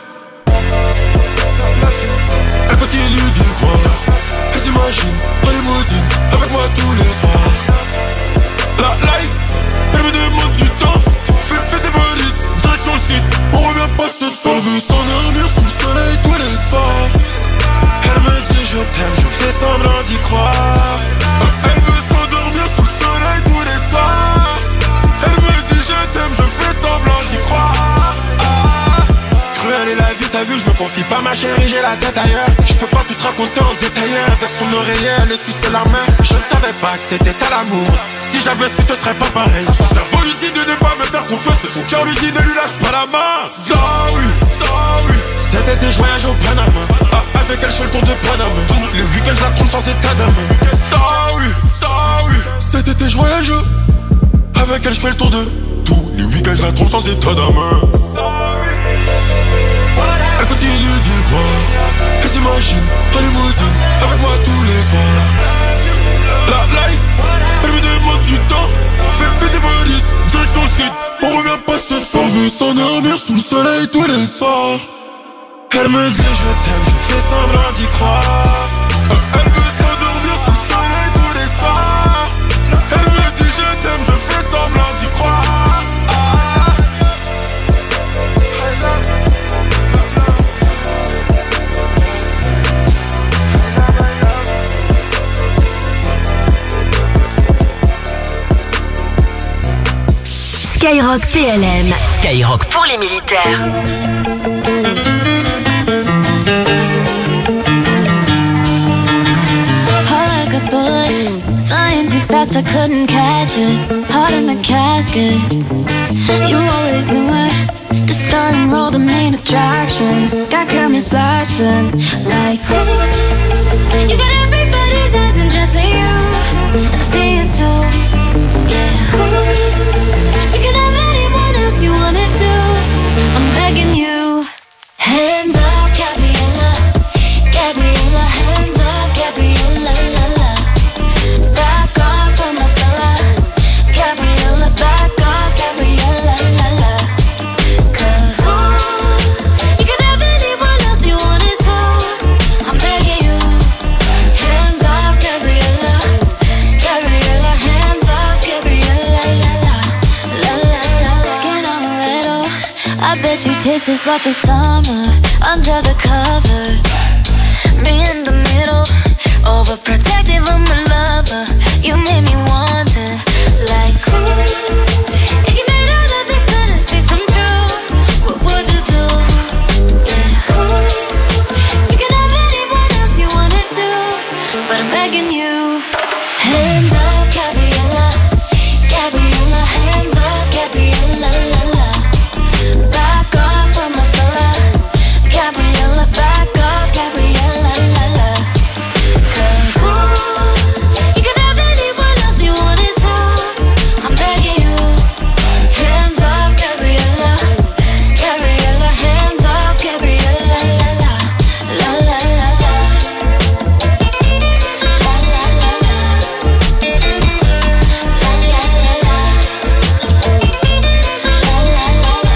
Elle continue d'y croire, elle s'imagine en limousine avec moi tous les soirs. La life, elle me demande du temps, fais, fais tes valises, direction le site, on revient pas ce soir. Elle veut s'endormir sous le soleil tous les soirs. Elle me dit je t'aime, je fais semblant d'y croire. Elle veut s'endormir sous le soleil tous les soirs. Elle me dit je t'aime, je fais semblant d'y croire. Cruelle est la vie, t'as vu, je me confie pas ma chérie, j'ai la tête ailleurs. Je peux pas tout te raconter en détail, avec son oreiller, elle essuie la main. Je ne savais pas que c'était ça l'amour, si j'avais su ce serait pas pareil. Son cerveau lui dit de ne pas me faire confiance, mais son cœur lui dit ne lui lâche pas la main. Ça oui, oui. Cet été je voyage au Panama. Ah, avec elle je fais le tour de Panama. Les week-ends je la trompe sans état d'âme. Ça oui, ça oui. Cet été je voyage. Avec elle je fais le tour de tous les week-ends je la trompe sans état d'âme. Elle continue d'y croire. Elle s'imagine en limousine avec moi tous les soirs. La light, elle me demande du temps. Fais, fais des valises, direction le site. On revient pas ce soir. Elle veut s'endormir sous le soleil tous les soirs. Elle me dit je t'aime, je fais semblant d'y croire. Elle veut s'endormir sous le soleil tous les soirs. Elle me dit je t'aime, je fais semblant d'y croire. Ah. Skyrock P L M. Skyrock pour les militaires. Fast, I couldn't catch it. Heart in the casket. You always knew it. The star and roll, the main attraction. Got cameras flashing like ooh. You got everybody's eyes and just for you. And I see it too. Yeah. Ooh. You can have anyone else you wanna do. I'm begging you. Hands up, Gabriella. Gabriella, hands up, Gabriella. La, la. Back off from my fella. Gabriella, back off, Gabriella. La, la. Cause ooh, you can have anyone else you wanted to. I'm begging you. Hands off, Gabriella. Gabriella, hands off, Gabriella. La, la. La, la, la. Skin amaretto. I bet you taste just like the summer. Under the covers. Me in the middle, overprotective of my lover. You made me want it, like ooh. If you made all of these fantasies come true, what would you do? Yeah, ooh. You can have anyone else you wanna do, but I'm begging you. Hands up, Gabriella. Gabriella, hands up, Gabriella. La, la. Back off from my fella. Gabriella, back off, Gabriella. La, la. Cause ooh, you can have anyone else you wanted to. I'm begging you. Hands off, Gabriella. Gabriella, hands off, Gabriella. La, la. La, la, la, la. La, la, la, la. La, la, la, la. La, la, la, la.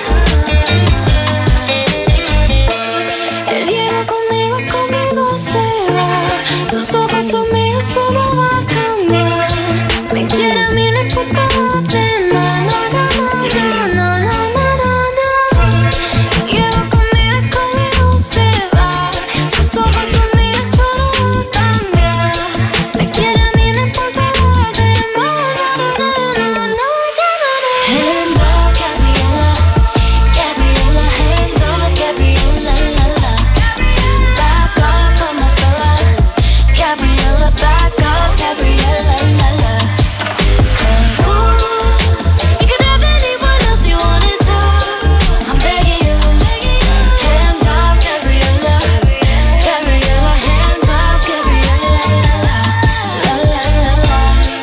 Él viene conmigo, conmigo se va. Sus ojos son míos, solo va a cambiar. Me quiere a mí, no importa lo demás. No, no, no, no, no, no, no, no. Lleva conmigo, conmigo se va. Sus ojos son míos, solo va a cambiar. Me quiere a mí, no importa lo demás. No, no, no, no, no, no, no. Hands up, Gabriella. Gabriella, hands up, Gabriella. La, la. Back off from my fella. Gabriella, back off, Gabriella. La, la. Cause ooh, you can have anyone else you wanted to. I'm begging you. Hands off, Gabriella. Gabriella, hands off, Gabriella. La, la, la, la, la.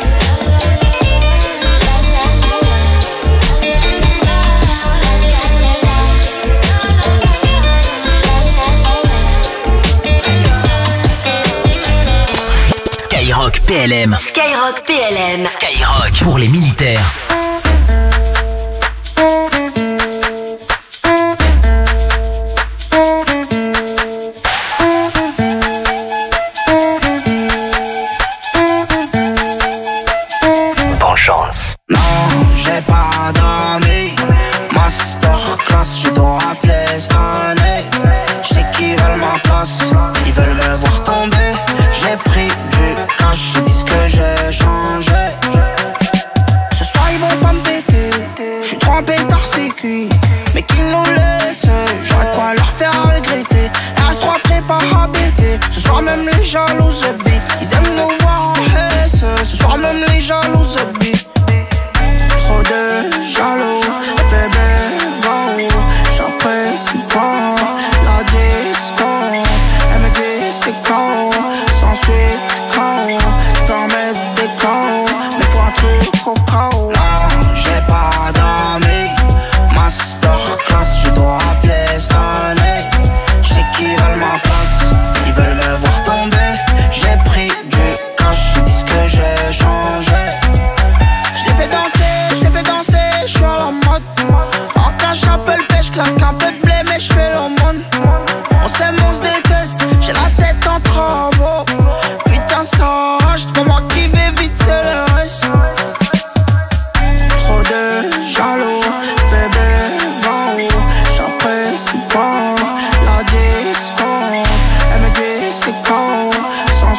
Skyrock P L M. Skyrock P L M. Skyrock pour les militaires. Bonne chance. Non, j'ai pas d'amis. Masterclass, j'ai droit à flestonner. J'sais qu'ils veulent ma place, ils veulent me voir tomber. J'ai pris du cash, ils disent que j'ai changé. Ce soir ils vont pas me péter, j'suis trempé par c'est cuit. Mais qu'ils nous laissent, j'aurais de quoi leur faire regretter. R S trois prépare à bêter. Ce soir même les jalouses billes, ils aiment nous voir en S. Ce soir même les jalouses billes. Trop de jaloux, bébé va où? J'apprécie pas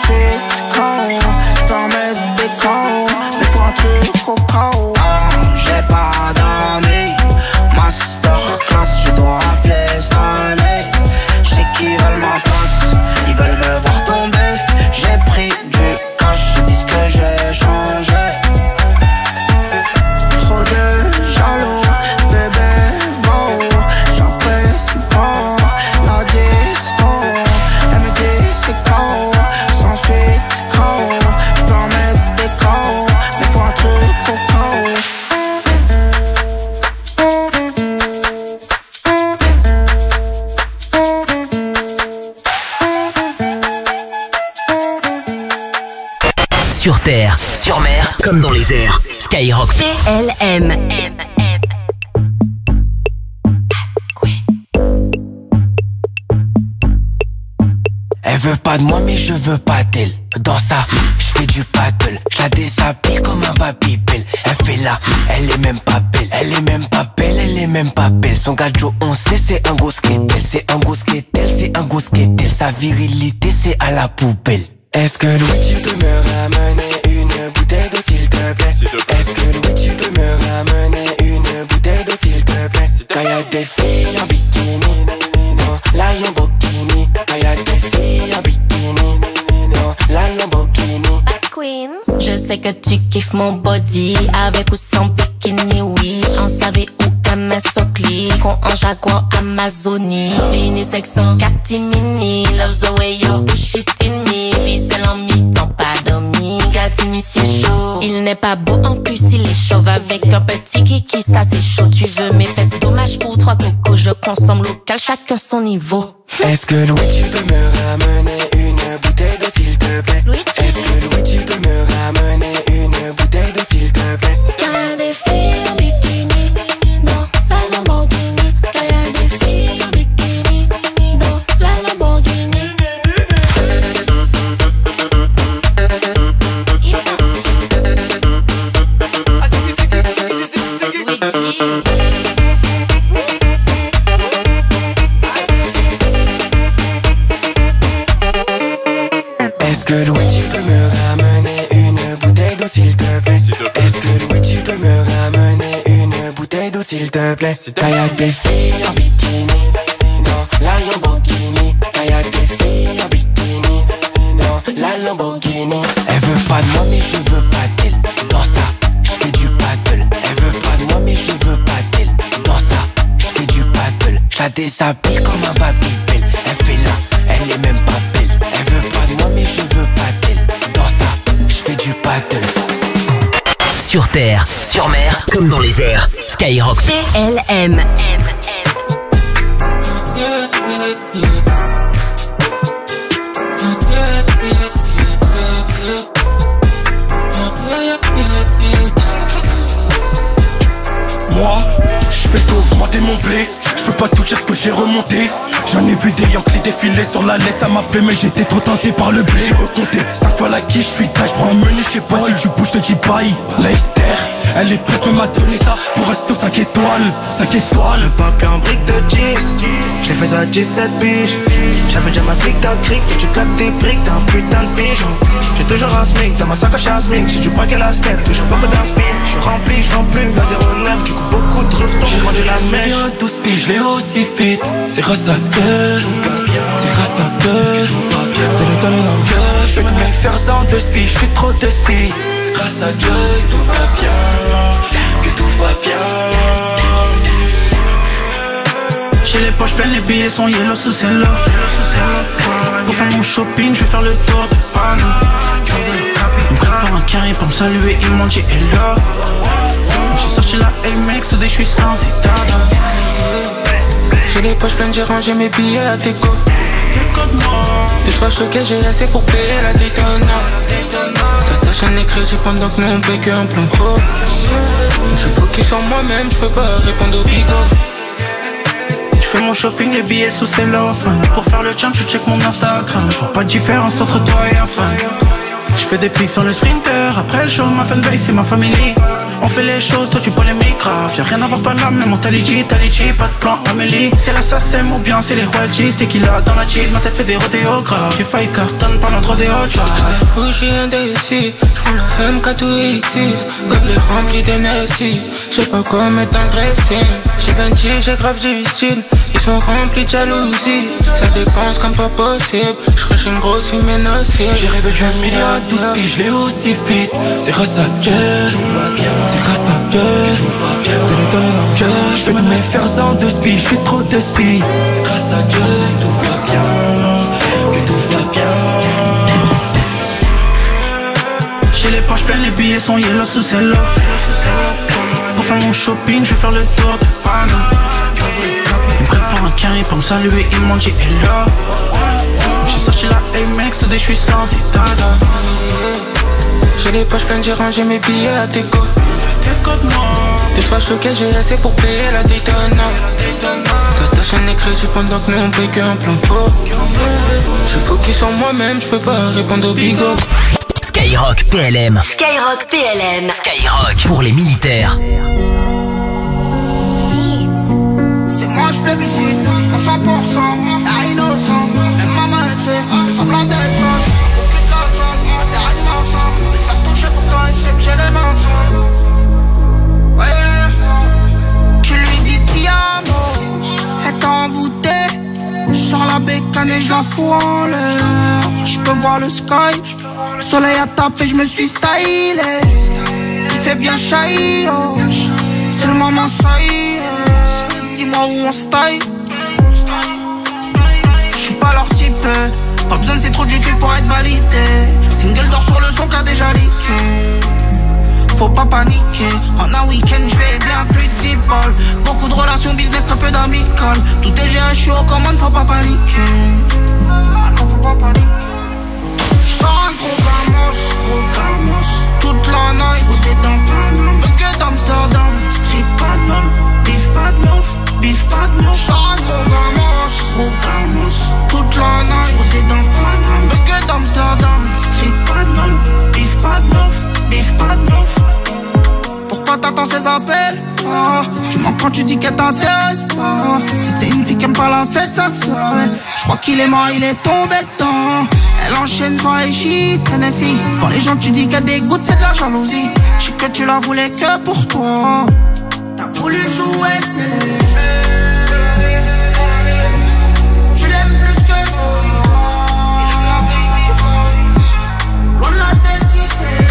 suite, quand j'peux en mettre des camps, mais faut un truc au cas où. J'ai pas d'amis, masterclass, je dois festonner. J'sais qu'ils veulent ma place, ils veulent me voir tomber. J'ai pris du cash, ils disent que j'ai changé. Trop de jaloux, bébé, va où? J'apprécie pas la disco. Elle me dit c'est quand, sans suite quand. J'peux en mettre des camps, mais faut un truc au cas où. Sur terre, sur mer, comme dans les airs. Skyrock. P L M. Elle veut pas de moi mais je veux pas d'elle. Dans ça, je fais du paddle. Je la déshabille comme un babybel. Elle fait là, elle est même pas belle. Elle est même pas belle, elle est même pas belle. Son gadjo on sait c'est un gros skatel. C'est un gros skatel, c'est un gros skatel. Sa virilité c'est à la poubelle. Est-ce que Louis tu peux me ramener une bouteille d'eau s'il te plaît? Est-ce que Louis tu peux me ramener une bouteille d'eau s'il te plaît? Quand y'a des filles en bikini, non, la Lamborghini. Quand y'a des filles en bikini, non, la Lamborghini. Queen. Je sais que tu kiffes mon body, avec ou sans bikini, oui. On savait où M S Oakley, qu'on en Jaguar Amazonie. Unisex en catimini, loves the way you push it in me. Vicelle en mi-temps, pas d'omi, gâti monsieur chaud. Il n'est pas beau, en plus il est chauve. Avec un petit kiki, ça c'est chaud. Tu veux mes fesses, dommage pour trois cocos. Je consomme local, chacun son niveau. Est-ce que Louis tu peux me ramener une bouteille d'eau s'il te plaît? Est-ce que Louis tu peux me ramener une bouteille d'eau s'il te plaît? Y'a des filles en bikini, dans la Lamborghini. Y'a des filles en bikini, dans la Lamborghini. Est-ce que Louis tu peux me ramener une bouteille d'eau s'il te plaît? Est-ce que Louis tu peux me ramener une bouteille d'eau s'il te plaît? Quand y'a des filles en bikini, non, la Lamborghini. Quand y'a des filles en bikini, non, la Lamborghini. Elle veut pas de moi mais je veux pas d'elle. Dans ça, je fais du paddle. Elle veut pas de moi mais je veux pas d'elle. Dans ça, je fais du paddle. Je la déshabille comme un babybel. Elle fait là, elle est même pas belle. Elle veut pas de moi mais je veux pas d'elle. Dans ça, je fais du paddle. Sur terre, sur mer, comme dans les airs. Skyrock. P L M. Moi, je fais qu'augmenter mon blé. Je peux pas tout dire ce que j'ai remonté. J'en ai vu des Yankees défiler sur la laisse à m'appeler, mais j'étais trop tenté par le blé. J'ai recompté cinq fois la quiche, je suis là, je prends un menu, je sais pas si tu bouges, je te dis bye. La Esther, elle est prête, mais m'a donné ça pour rester cinq étoiles, cinq étoiles. Le papier en brique de dix, j'ai fait ça dix-sept piges. J'avais déjà ma clique à cric, et tu claques tes briques, t'as un putain de pigeon. J'ai toujours un smic, dans ma sacoche à smic, j'ai du paquet la step, toujours beaucoup d'inspi. J'suis rempli, j'vends plus, la zéro neuf, du coup beaucoup de refs, j'ai rendu la mèche. J'ai douze piges, je l'ai aussi fit. C'est grâce à que tout va bien. C'est grâce à que tout va bien. T'es le talent dans le cœur. Je fais tous mes fers en deux spies, je suis trop de spies. Grâce à Dieu, tout va bien. Que tout va bien. J'ai les poches pleines, les billets sont yellow sous cello. Pour faire mon shopping, je vais faire le tour de Paris. Ils me prennent pour un carré pour me saluer, ils m'ont dit hello. J'ai sorti la L-Max, today je suis sans citadin. J'ai les poches pleines, j'ai rangé mes billets à déco. Deux trois choquets, j'ai assez pour payer la Daytona. T'attaches un crédit pendant que nous on paye qu'un plein pot. Je suis focus sur moi-même, je peux pas répondre au bigot. Fais mon shopping, les billets sous cellophane. Pour faire le champ, tu check mon Instagram. Je vois pas de différence entre toi et un fan. Je fais des pics sur le sprinter. Après le show, ma fanbase c'est ma famille. On fait les choses, toi tu prends les micrafs. Y'a rien à voir par là, mais mentalité, Talichi, pas de plan, Amélie. C'est la sassem ou bien c'est les royalties. Tequila dans la cheese, ma tête fait des rodéos graves. J'ai failli cartonne pendant trop des hot shots. Bougie indécis, j'prends le M quatre ou X six. Gobelet rempli de Messi, j'sais pas quoi mettre dans le dressing. J'ai vingt, j'ai grave du style. Ils sont remplis de jalousie, ça dépense comme pas possible. J'crèche une grosse fumée nocive. J'ai rêvé d'un milliard de douze piges, je l'ai aussi fit. C'est grâce à Dieu, tout va bien. C'est grâce à Dieu, que tout va bien. Tenez, tenez dans le cœur, j'fais tous mes fers en deux spies. J'suis trop de spies. Grâce à Dieu, que tout va bien. Que tout va bien. J'ai les poches pleines, les billets sont yellow sous cello. Pour faire mon shopping, j'vais faire le tour de Panama. Ils me prennent pour un carré pour me saluer, ils m'ont dit hello. J'ai sorti la A-Max, tout des j'suis sans citadin. J'ai les poches pleines, j'ai rangé mes billets à Teco. Deux trois choqués, j'ai assez pour payer la Daytona. Toi ta chaîne est crédit pendant que nous on paye qu'un plein pot. J'suis focus sur moi-même, j'peux pas répondre au bigot. Skyrock P L M. Skyrock P L M. Skyrock pour les militaires. C'est moi j'plébiscite, à cent pour cent, à innocent. Même maman elle sait, c'est semblant d'être sage. Aucune de la salle, on termine ensemble. Me faire toucher pourtant elle sait que j'ai les mains sales. Ouais, tu lui dis ti amo, elle t'a envoûté. J'sors la bécane et j'la fous en l'air. J'peux voir le sky. Le soleil a tapé, je me suis stylé. Il fait bien chahi, oh. C'est le moment, ça y est. Dis-moi où on se taille. J'suis pas leur type. Pas besoin de c'est trop du cul pour être validé. Single d'or sur le son qu'a déjà leaké. Faut pas paniquer. En un week-end, j'fais bien plus de dix balles. Beaucoup de relations business, très peu d'amical. Tout est géré, j'suis aux commandes, faut pas paniquer. Ah non, faut pas paniquer. J'sors un gros gamos, gros gamos. Toute la night, où t'es dans Panama. Bucket d'Amsterdam, street pas de lol. Beef pas de love, beef pas de love. J'sors un gros gamos, gros gamos. Toute la night, où t'es dans Panama. Bucket d'Amsterdam, street pas de lol. Beef pas de love, beef pas de love. Pourquoi t'attends ces appels? Ah, tu mens quand tu dis qu'elle t'intéresse pas. Si c'était une fille qui aime pas la fête, ça serait. J'crois qu'il est mort, il est tombé dedans. Elle enchaîne soirée shit, Tennessee. Quand les gens tu dis qu'elle dégoûte, c'est de la jalousie. J'sais que tu la voulais que pour toi. T'as voulu jouer, c'est léger. Tu l'aimes plus que ça. Il aime la baby. Loin de la tête si c'est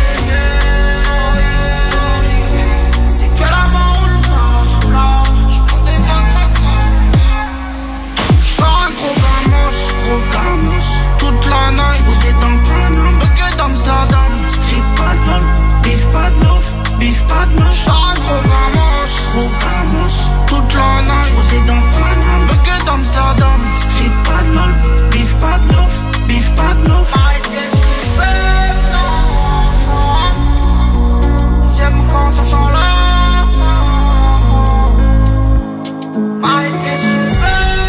toute la night, où t'es dans Panama. Bucket d'Amsterdam, street pas de lol. Beef pas de love, beef pas de love. J'sors un gros gamos, gros gamos. Toute la night, où t'es dans Panama. Bucket d'Amsterdam, street pas de lol. Beef pas de love, beef pas de love. Arrête qu'est-ce qu'ils peuvent, non. Ils aiment quand ça sent la fin. Arrête qu'est-ce qu'ils peuvent.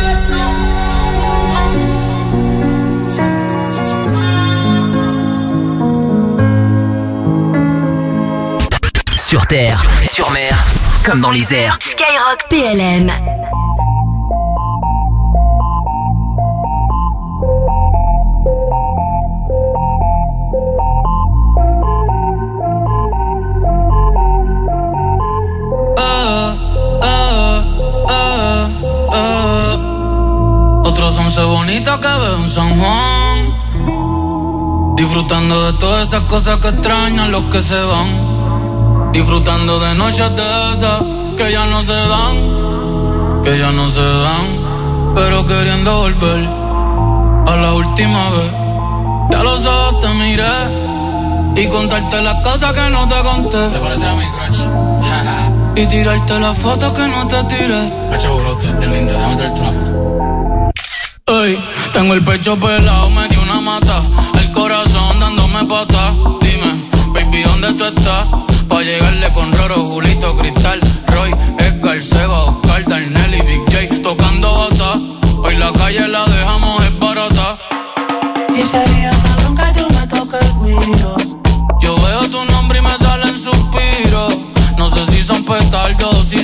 Sur terre, sur mer, comme dans les airs. Skyrock P L M. Otros once bonitos que veo en San Juan, disfrutando de todas esas cosas que extrañan los que se van. Disfrutando de noches de esas que ya no se dan, que ya no se dan, pero queriendo volver a la última vez. Ya los ojos te miré y contarte las cosas que no te conté. ¿Te parece a mi crush? Y tirarte las fotos que no te tiré. Hacho brote, es linda, déjame traerte una foto. Ey, tengo el pecho pelado, me dio una mata, el corazón dándome patas. Dime, baby, ¿dónde tú estás? Pa' llegarle con Roro, Julito, Cristal, Roy, Edgar, Seba, Oscar, Darnell y Big J tocando bata. Hoy la calle la dejamos es barata. Y sería cabrón que yo me toque el cuido.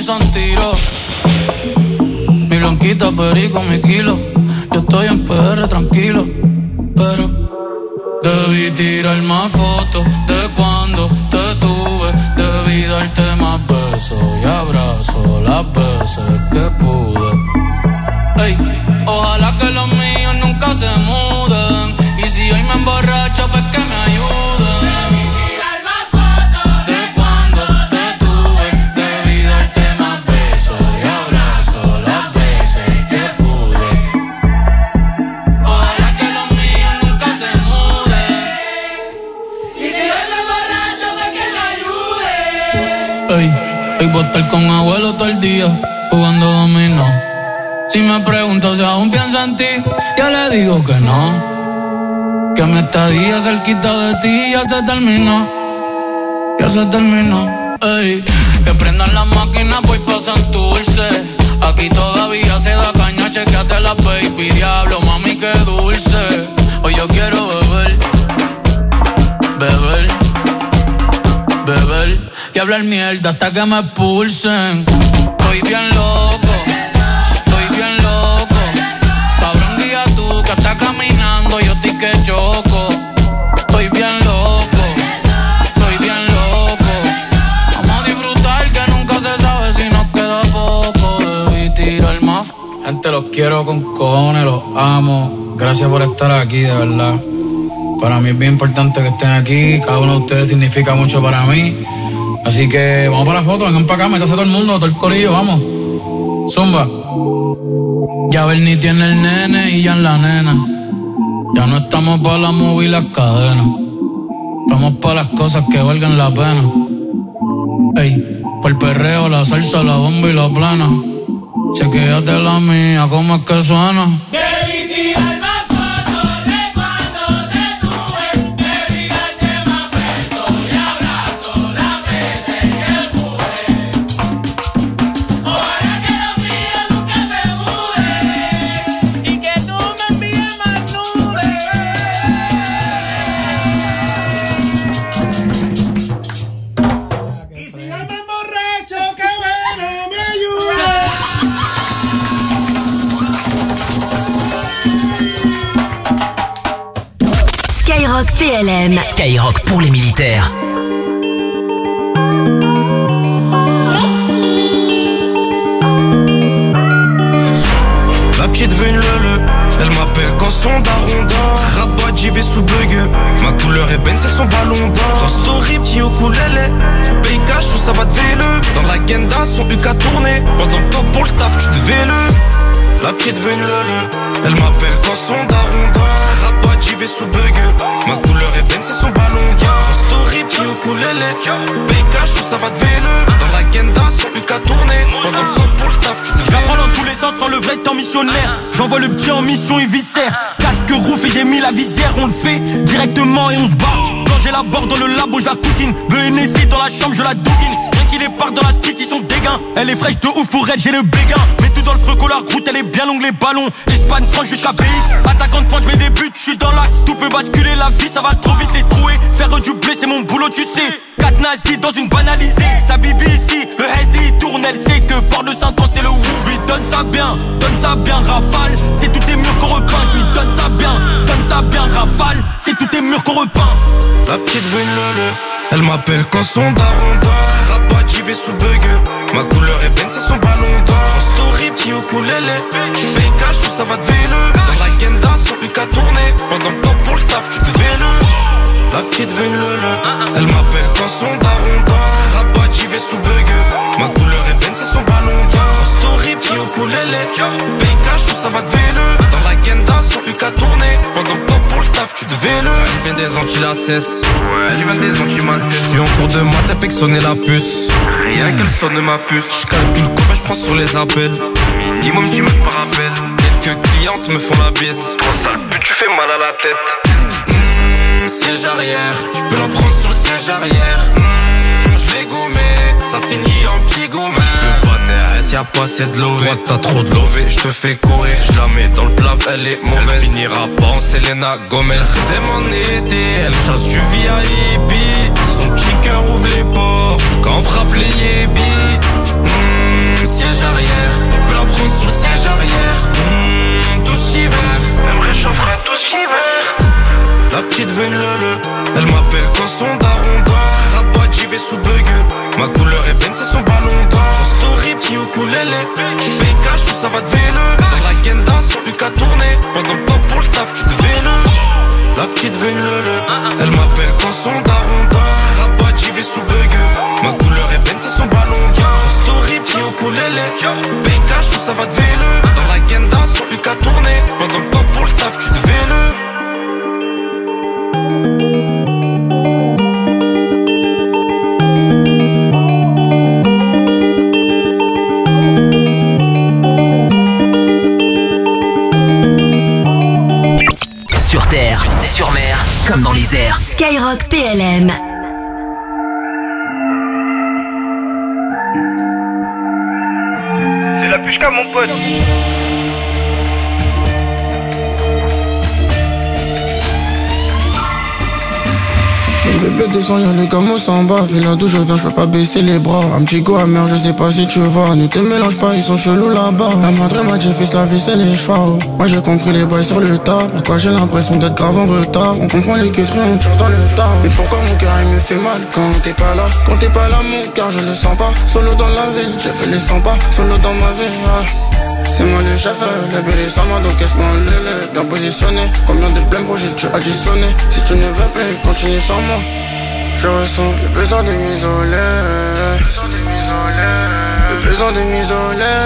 son tiros. Mi blanquita, perico, mi kilo. Yo estoy en P R tranquilo, pero debí tirar más fotos de cuando te tuve. Debí darte más besos y abrazos las veces que pude. Ey, ojalá que los míos nunca se muden. Y si hoy me emborracho, pues que me ayuden. Debí tirar más fotos de cuando te tuve. Debí darte más besos y abrazos las veces que pude. Ojalá que los míos nunca se muden. Y si hoy me emborracho, pues que me ayuden. Ey, hoy voy a estar con abuelo todo el día jugando dominó. Si me pregunto si aún pienso en ti, yo le digo que no. Que mi estadía cerquita de ti ya se terminó. Ya se terminó. Ey, que prendan las máquinas, pues pasan dulce. Aquí todavía se da caña, chequeate la baby. Diablo, mami, qué dulce. Hoy yo quiero beber, beber, beber y hablar mierda hasta que me expulsen. Estoy bien loco. Que está caminando, yo estoy que choco. Estoy bien loco, estoy bien loco. Vamos a disfrutar que nunca se sabe si nos queda poco. Debí tirar más. Gente, los quiero con cojones, los amo. Gracias por estar aquí, de verdad. Para mí es bien importante que estén aquí. Cada uno de ustedes significa mucho para mí. Así que vamos para la foto, vengan para acá, métase todo el mundo, todo el corillo, vamos. Zumba. Ya Bernie tiene el nene y ya en la nena. Ya no estamos para la movie y las cadenas. Estamos para las cosas que valgan la pena. Ey, por el perreo, la salsa, la bomba y la plana. Chequéate la mía, ¿cómo es que suena? Debí tirar más fotos de cuando te tuve. Debí darte más besos y abrazos las veces que pude. Ojalá que los míos nunca se muden y que tú me envíes más nubes. Y si yo me emborracho, que bueno me ayuda. Skyrock P L M. Skyrock pour les militaires. La petite veut une lele, elle m'appelle quand son daron dort. Rabat, j'y vais sous bug. Ma couleur ébène, c'est son ballon d'or. Cross story, petit ukulélé. Paye cash ou ça va te véle. Dans la genda, son U K tourné. Pendant que pour le taf, tu te véle. La petite veut une lele, elle m'appelle quand son daron dort. Rabat, j'y vais sous bug. Ma couleur ébène, c'est son ballon d'or. Cross story, petit ukulélé. Paye cash ou ça va te véle. Dans la genda, son U K tourné. Pendant que pour le taf, tu te véle. J'apprends dans tous les sens sans le vrai temps missionnaire. J'envoie le petit en mission et viscère. Casque rouf et j'ai mis la visière. On le fait directement et on se bat. Quand j'ai la barre dans le labo, je la coquine. B N S I dans la chambre, je la douguine. Rien qu'il est part dans la street, ils sont dégains. Elle est fraîche de ouf pour elle, j'ai le béguin. Mets tout dans le feu, la route, elle est bien longue, les ballons. Espagne, France jusqu'à B X. Attaquant de pointe, je mets des buts, je suis dans l'axe. Tout peut basculer, la vie, ça va trop vite les trouer. Faire du blé, c'est mon boulot, tu sais. Quatre nazis dans une banalisée. Sa bibi ici, le hazy tourne, elle sait que fort de cinq ans, c'est le ouf. Lui donne ça bien, donne ça bien, rafale. C'est tous tes murs qu'on repeint. Lui donne ça bien, donne ça bien, rafale. C'est tous tes murs qu'on repeint. La petite veut une lele, elle m'appelle quand son daron dort. Rabat, j'y vais sous bug. Ma couleur ébène, c'est son ballon d'or. Story, petit ukulélé. Paye cash ou ça va te véle. Dans la genda, son U K tourné. Pendant que pour le taf, tu te véle. La petite veut une lele, elle m'appelle quand son daron dort. Rabat, j'y vais sous bug. Ma couleur ébène, c'est son ballon d'or. Story, petit ukulélé. Paye cash ou ça va te véle. Dans la genda, son U K tourné. Pendant que pour le taf, tu te véle. Elle vient des Antilles, la cesse. Ouais, elle vient des Antilles, ma cesse. J'suis en cours de maths, elle fait que sonner la puce. Rien qu'elle sonne ma puce. J'calcule combien j'prends sur les appels. Minimum d'images par appel. Quelques clientes me font la bise. Toi sale pute, tu fais mal à la tête. Mmh, siège arrière, tu peux la prendre sur le siège arrière. Mmh, j'vais gommer, ça finit en petit gourmet. J'peux pas taire, y'a pas assez de lové. Toi t'as trop de lové, j'te fais courir. J'la mets dans le plaf, elle est mauvaise. Elle finira pas en Selena Gomez. J't'aime en été, elle chasse du V I P. Son petit cœur ouvre les portes quand on frappe les yébis. Mmh, Elle m'appelle quand son daron dort. Rabat, j'y vais sous bug. Ma couleur est benne, c'est son ballon d'or. Story, petit ukulélé. P K, j'suis ça va de vélo. Dans la Genda, son U K tourné. Pendant le temps pour le taf, tu te vélo. La petite venue le le. Elle m'appelle quand son daron dort. Rabat, j'y vais sous bug. Ma couleur est benne, c'est son ballon d'or. Story, petit ukulélé. P K, j'suis ça va de vélo. Dans la Genda, son U K tourné. Pendant le temps pour le taf, tu te vélo. Sur terre, sur mer, comme dans les airs. Skyrock P L M. C'est la pushka mon pote. Le bébé descend, y'a les gamos en bas. Fais là d'où je viens, j'peux pas baisser les bras. Un petit go amer, je sais pas si tu vois. Ne te mélange pas, ils sont chelous là-bas. La madre m'a dit fils, la vie c'est les choix. Moi j'ai compris les bails sur le tas. Pourquoi j'ai l'impression d'être grave en retard. On comprend les queuteries, on tire dans le tas. Mais pourquoi mon cœur il me fait mal quand t'es pas là. Quand t'es pas là mon cœur je le sens pas. Solo dans la ville, j'ai fait les cent pas. Solo dans ma vie, ah. C'est moi le chef, le bébé sans moi, donc caisse-moi le lait. Bien positionné, combien de blêmes projets tu additionné. Si tu ne veux plus, continue sans moi. Je ressens le besoin de m'isoler. Le besoin de m'isoler.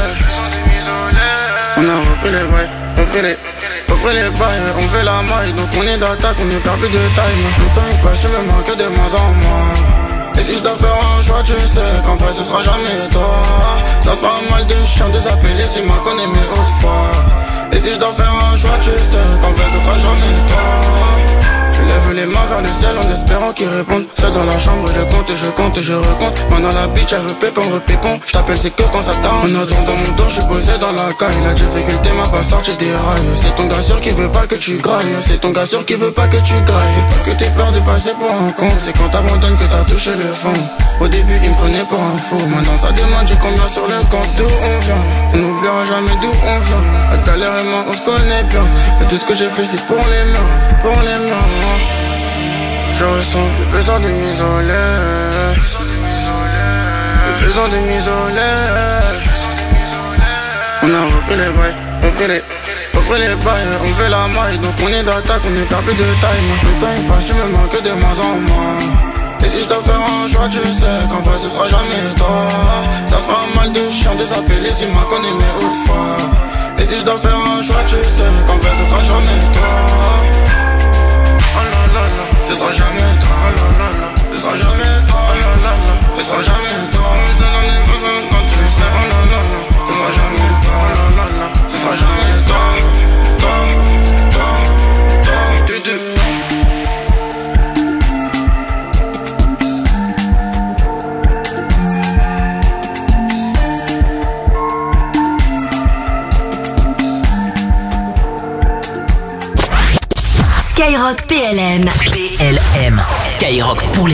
On a repris les bails, repris les, repris les bails. On fait la maille, donc on est d'attaque, on est perdu de taille. Mais le temps il passe, tu me manques de moins en moins. Et si je dois faire un choix, tu sais qu'en vrai ce sera jamais toi. Ça fait un mal de chien de s'appeler si ma connaît mes hautes fois. Et si je dois faire un choix, tu sais qu'en vrai ce sera jamais toi. Je lève les mains vers le ciel en espérant qu'ils répondent. Seul dans la chambre, je compte et je compte et je recompte. Maintenant la bitch, elle veut pépon, veut pépon. Je t'appelle, c'est que quand ça t'arrange. En attendant dans mon dos, je suis posé dans la caille. La difficulté m'a pas sorti des rails. C'est ton gars sûr qui veut pas que tu grailles. C'est ton gars sûr qui veut pas que tu grailles. Fais pas que t'aies peur de passer pour un con. C'est quand t'abandonnes que t'as touché le fond. Au début, il me prenait pour un fou. Maintenant ça demande, j'ai combien sur le compte. D'où on vient, on n'oubliera jamais d'où on vient. La galère et moi, on se connaît bien. Et tout ce que j'ai fait, c'est pour les mains, pour les mains. Je ressens le besoin de m'isoler. Le besoin de m'isoler. On a repris les bails, repris les, repris les bails. On fait la maille, donc on est d'attaque, on est perdu de taille. Mais le temps il passe, tu me manques de moins en moins. Et si je dois faire un choix, tu sais qu'en vrai ce sera jamais toi. Ça fait un mal de chien de s'appeler si ma connaît mes hautes fois. Et si je dois faire un choix, tu sais qu'en vrai ce sera jamais toi. Oh la la la, ce sera jamais toi. Oh la la la, ce sera jamais toi. Oh la la la, ce sera jamais toi. Je t'en ai besoin quand tu sais. Oh la la la, ce sera jamais toi. Oh la la la, ce sera jamais toi. Toi, toi, toi, tu deux. Skyrock P L M. P L M. Skyrock pour les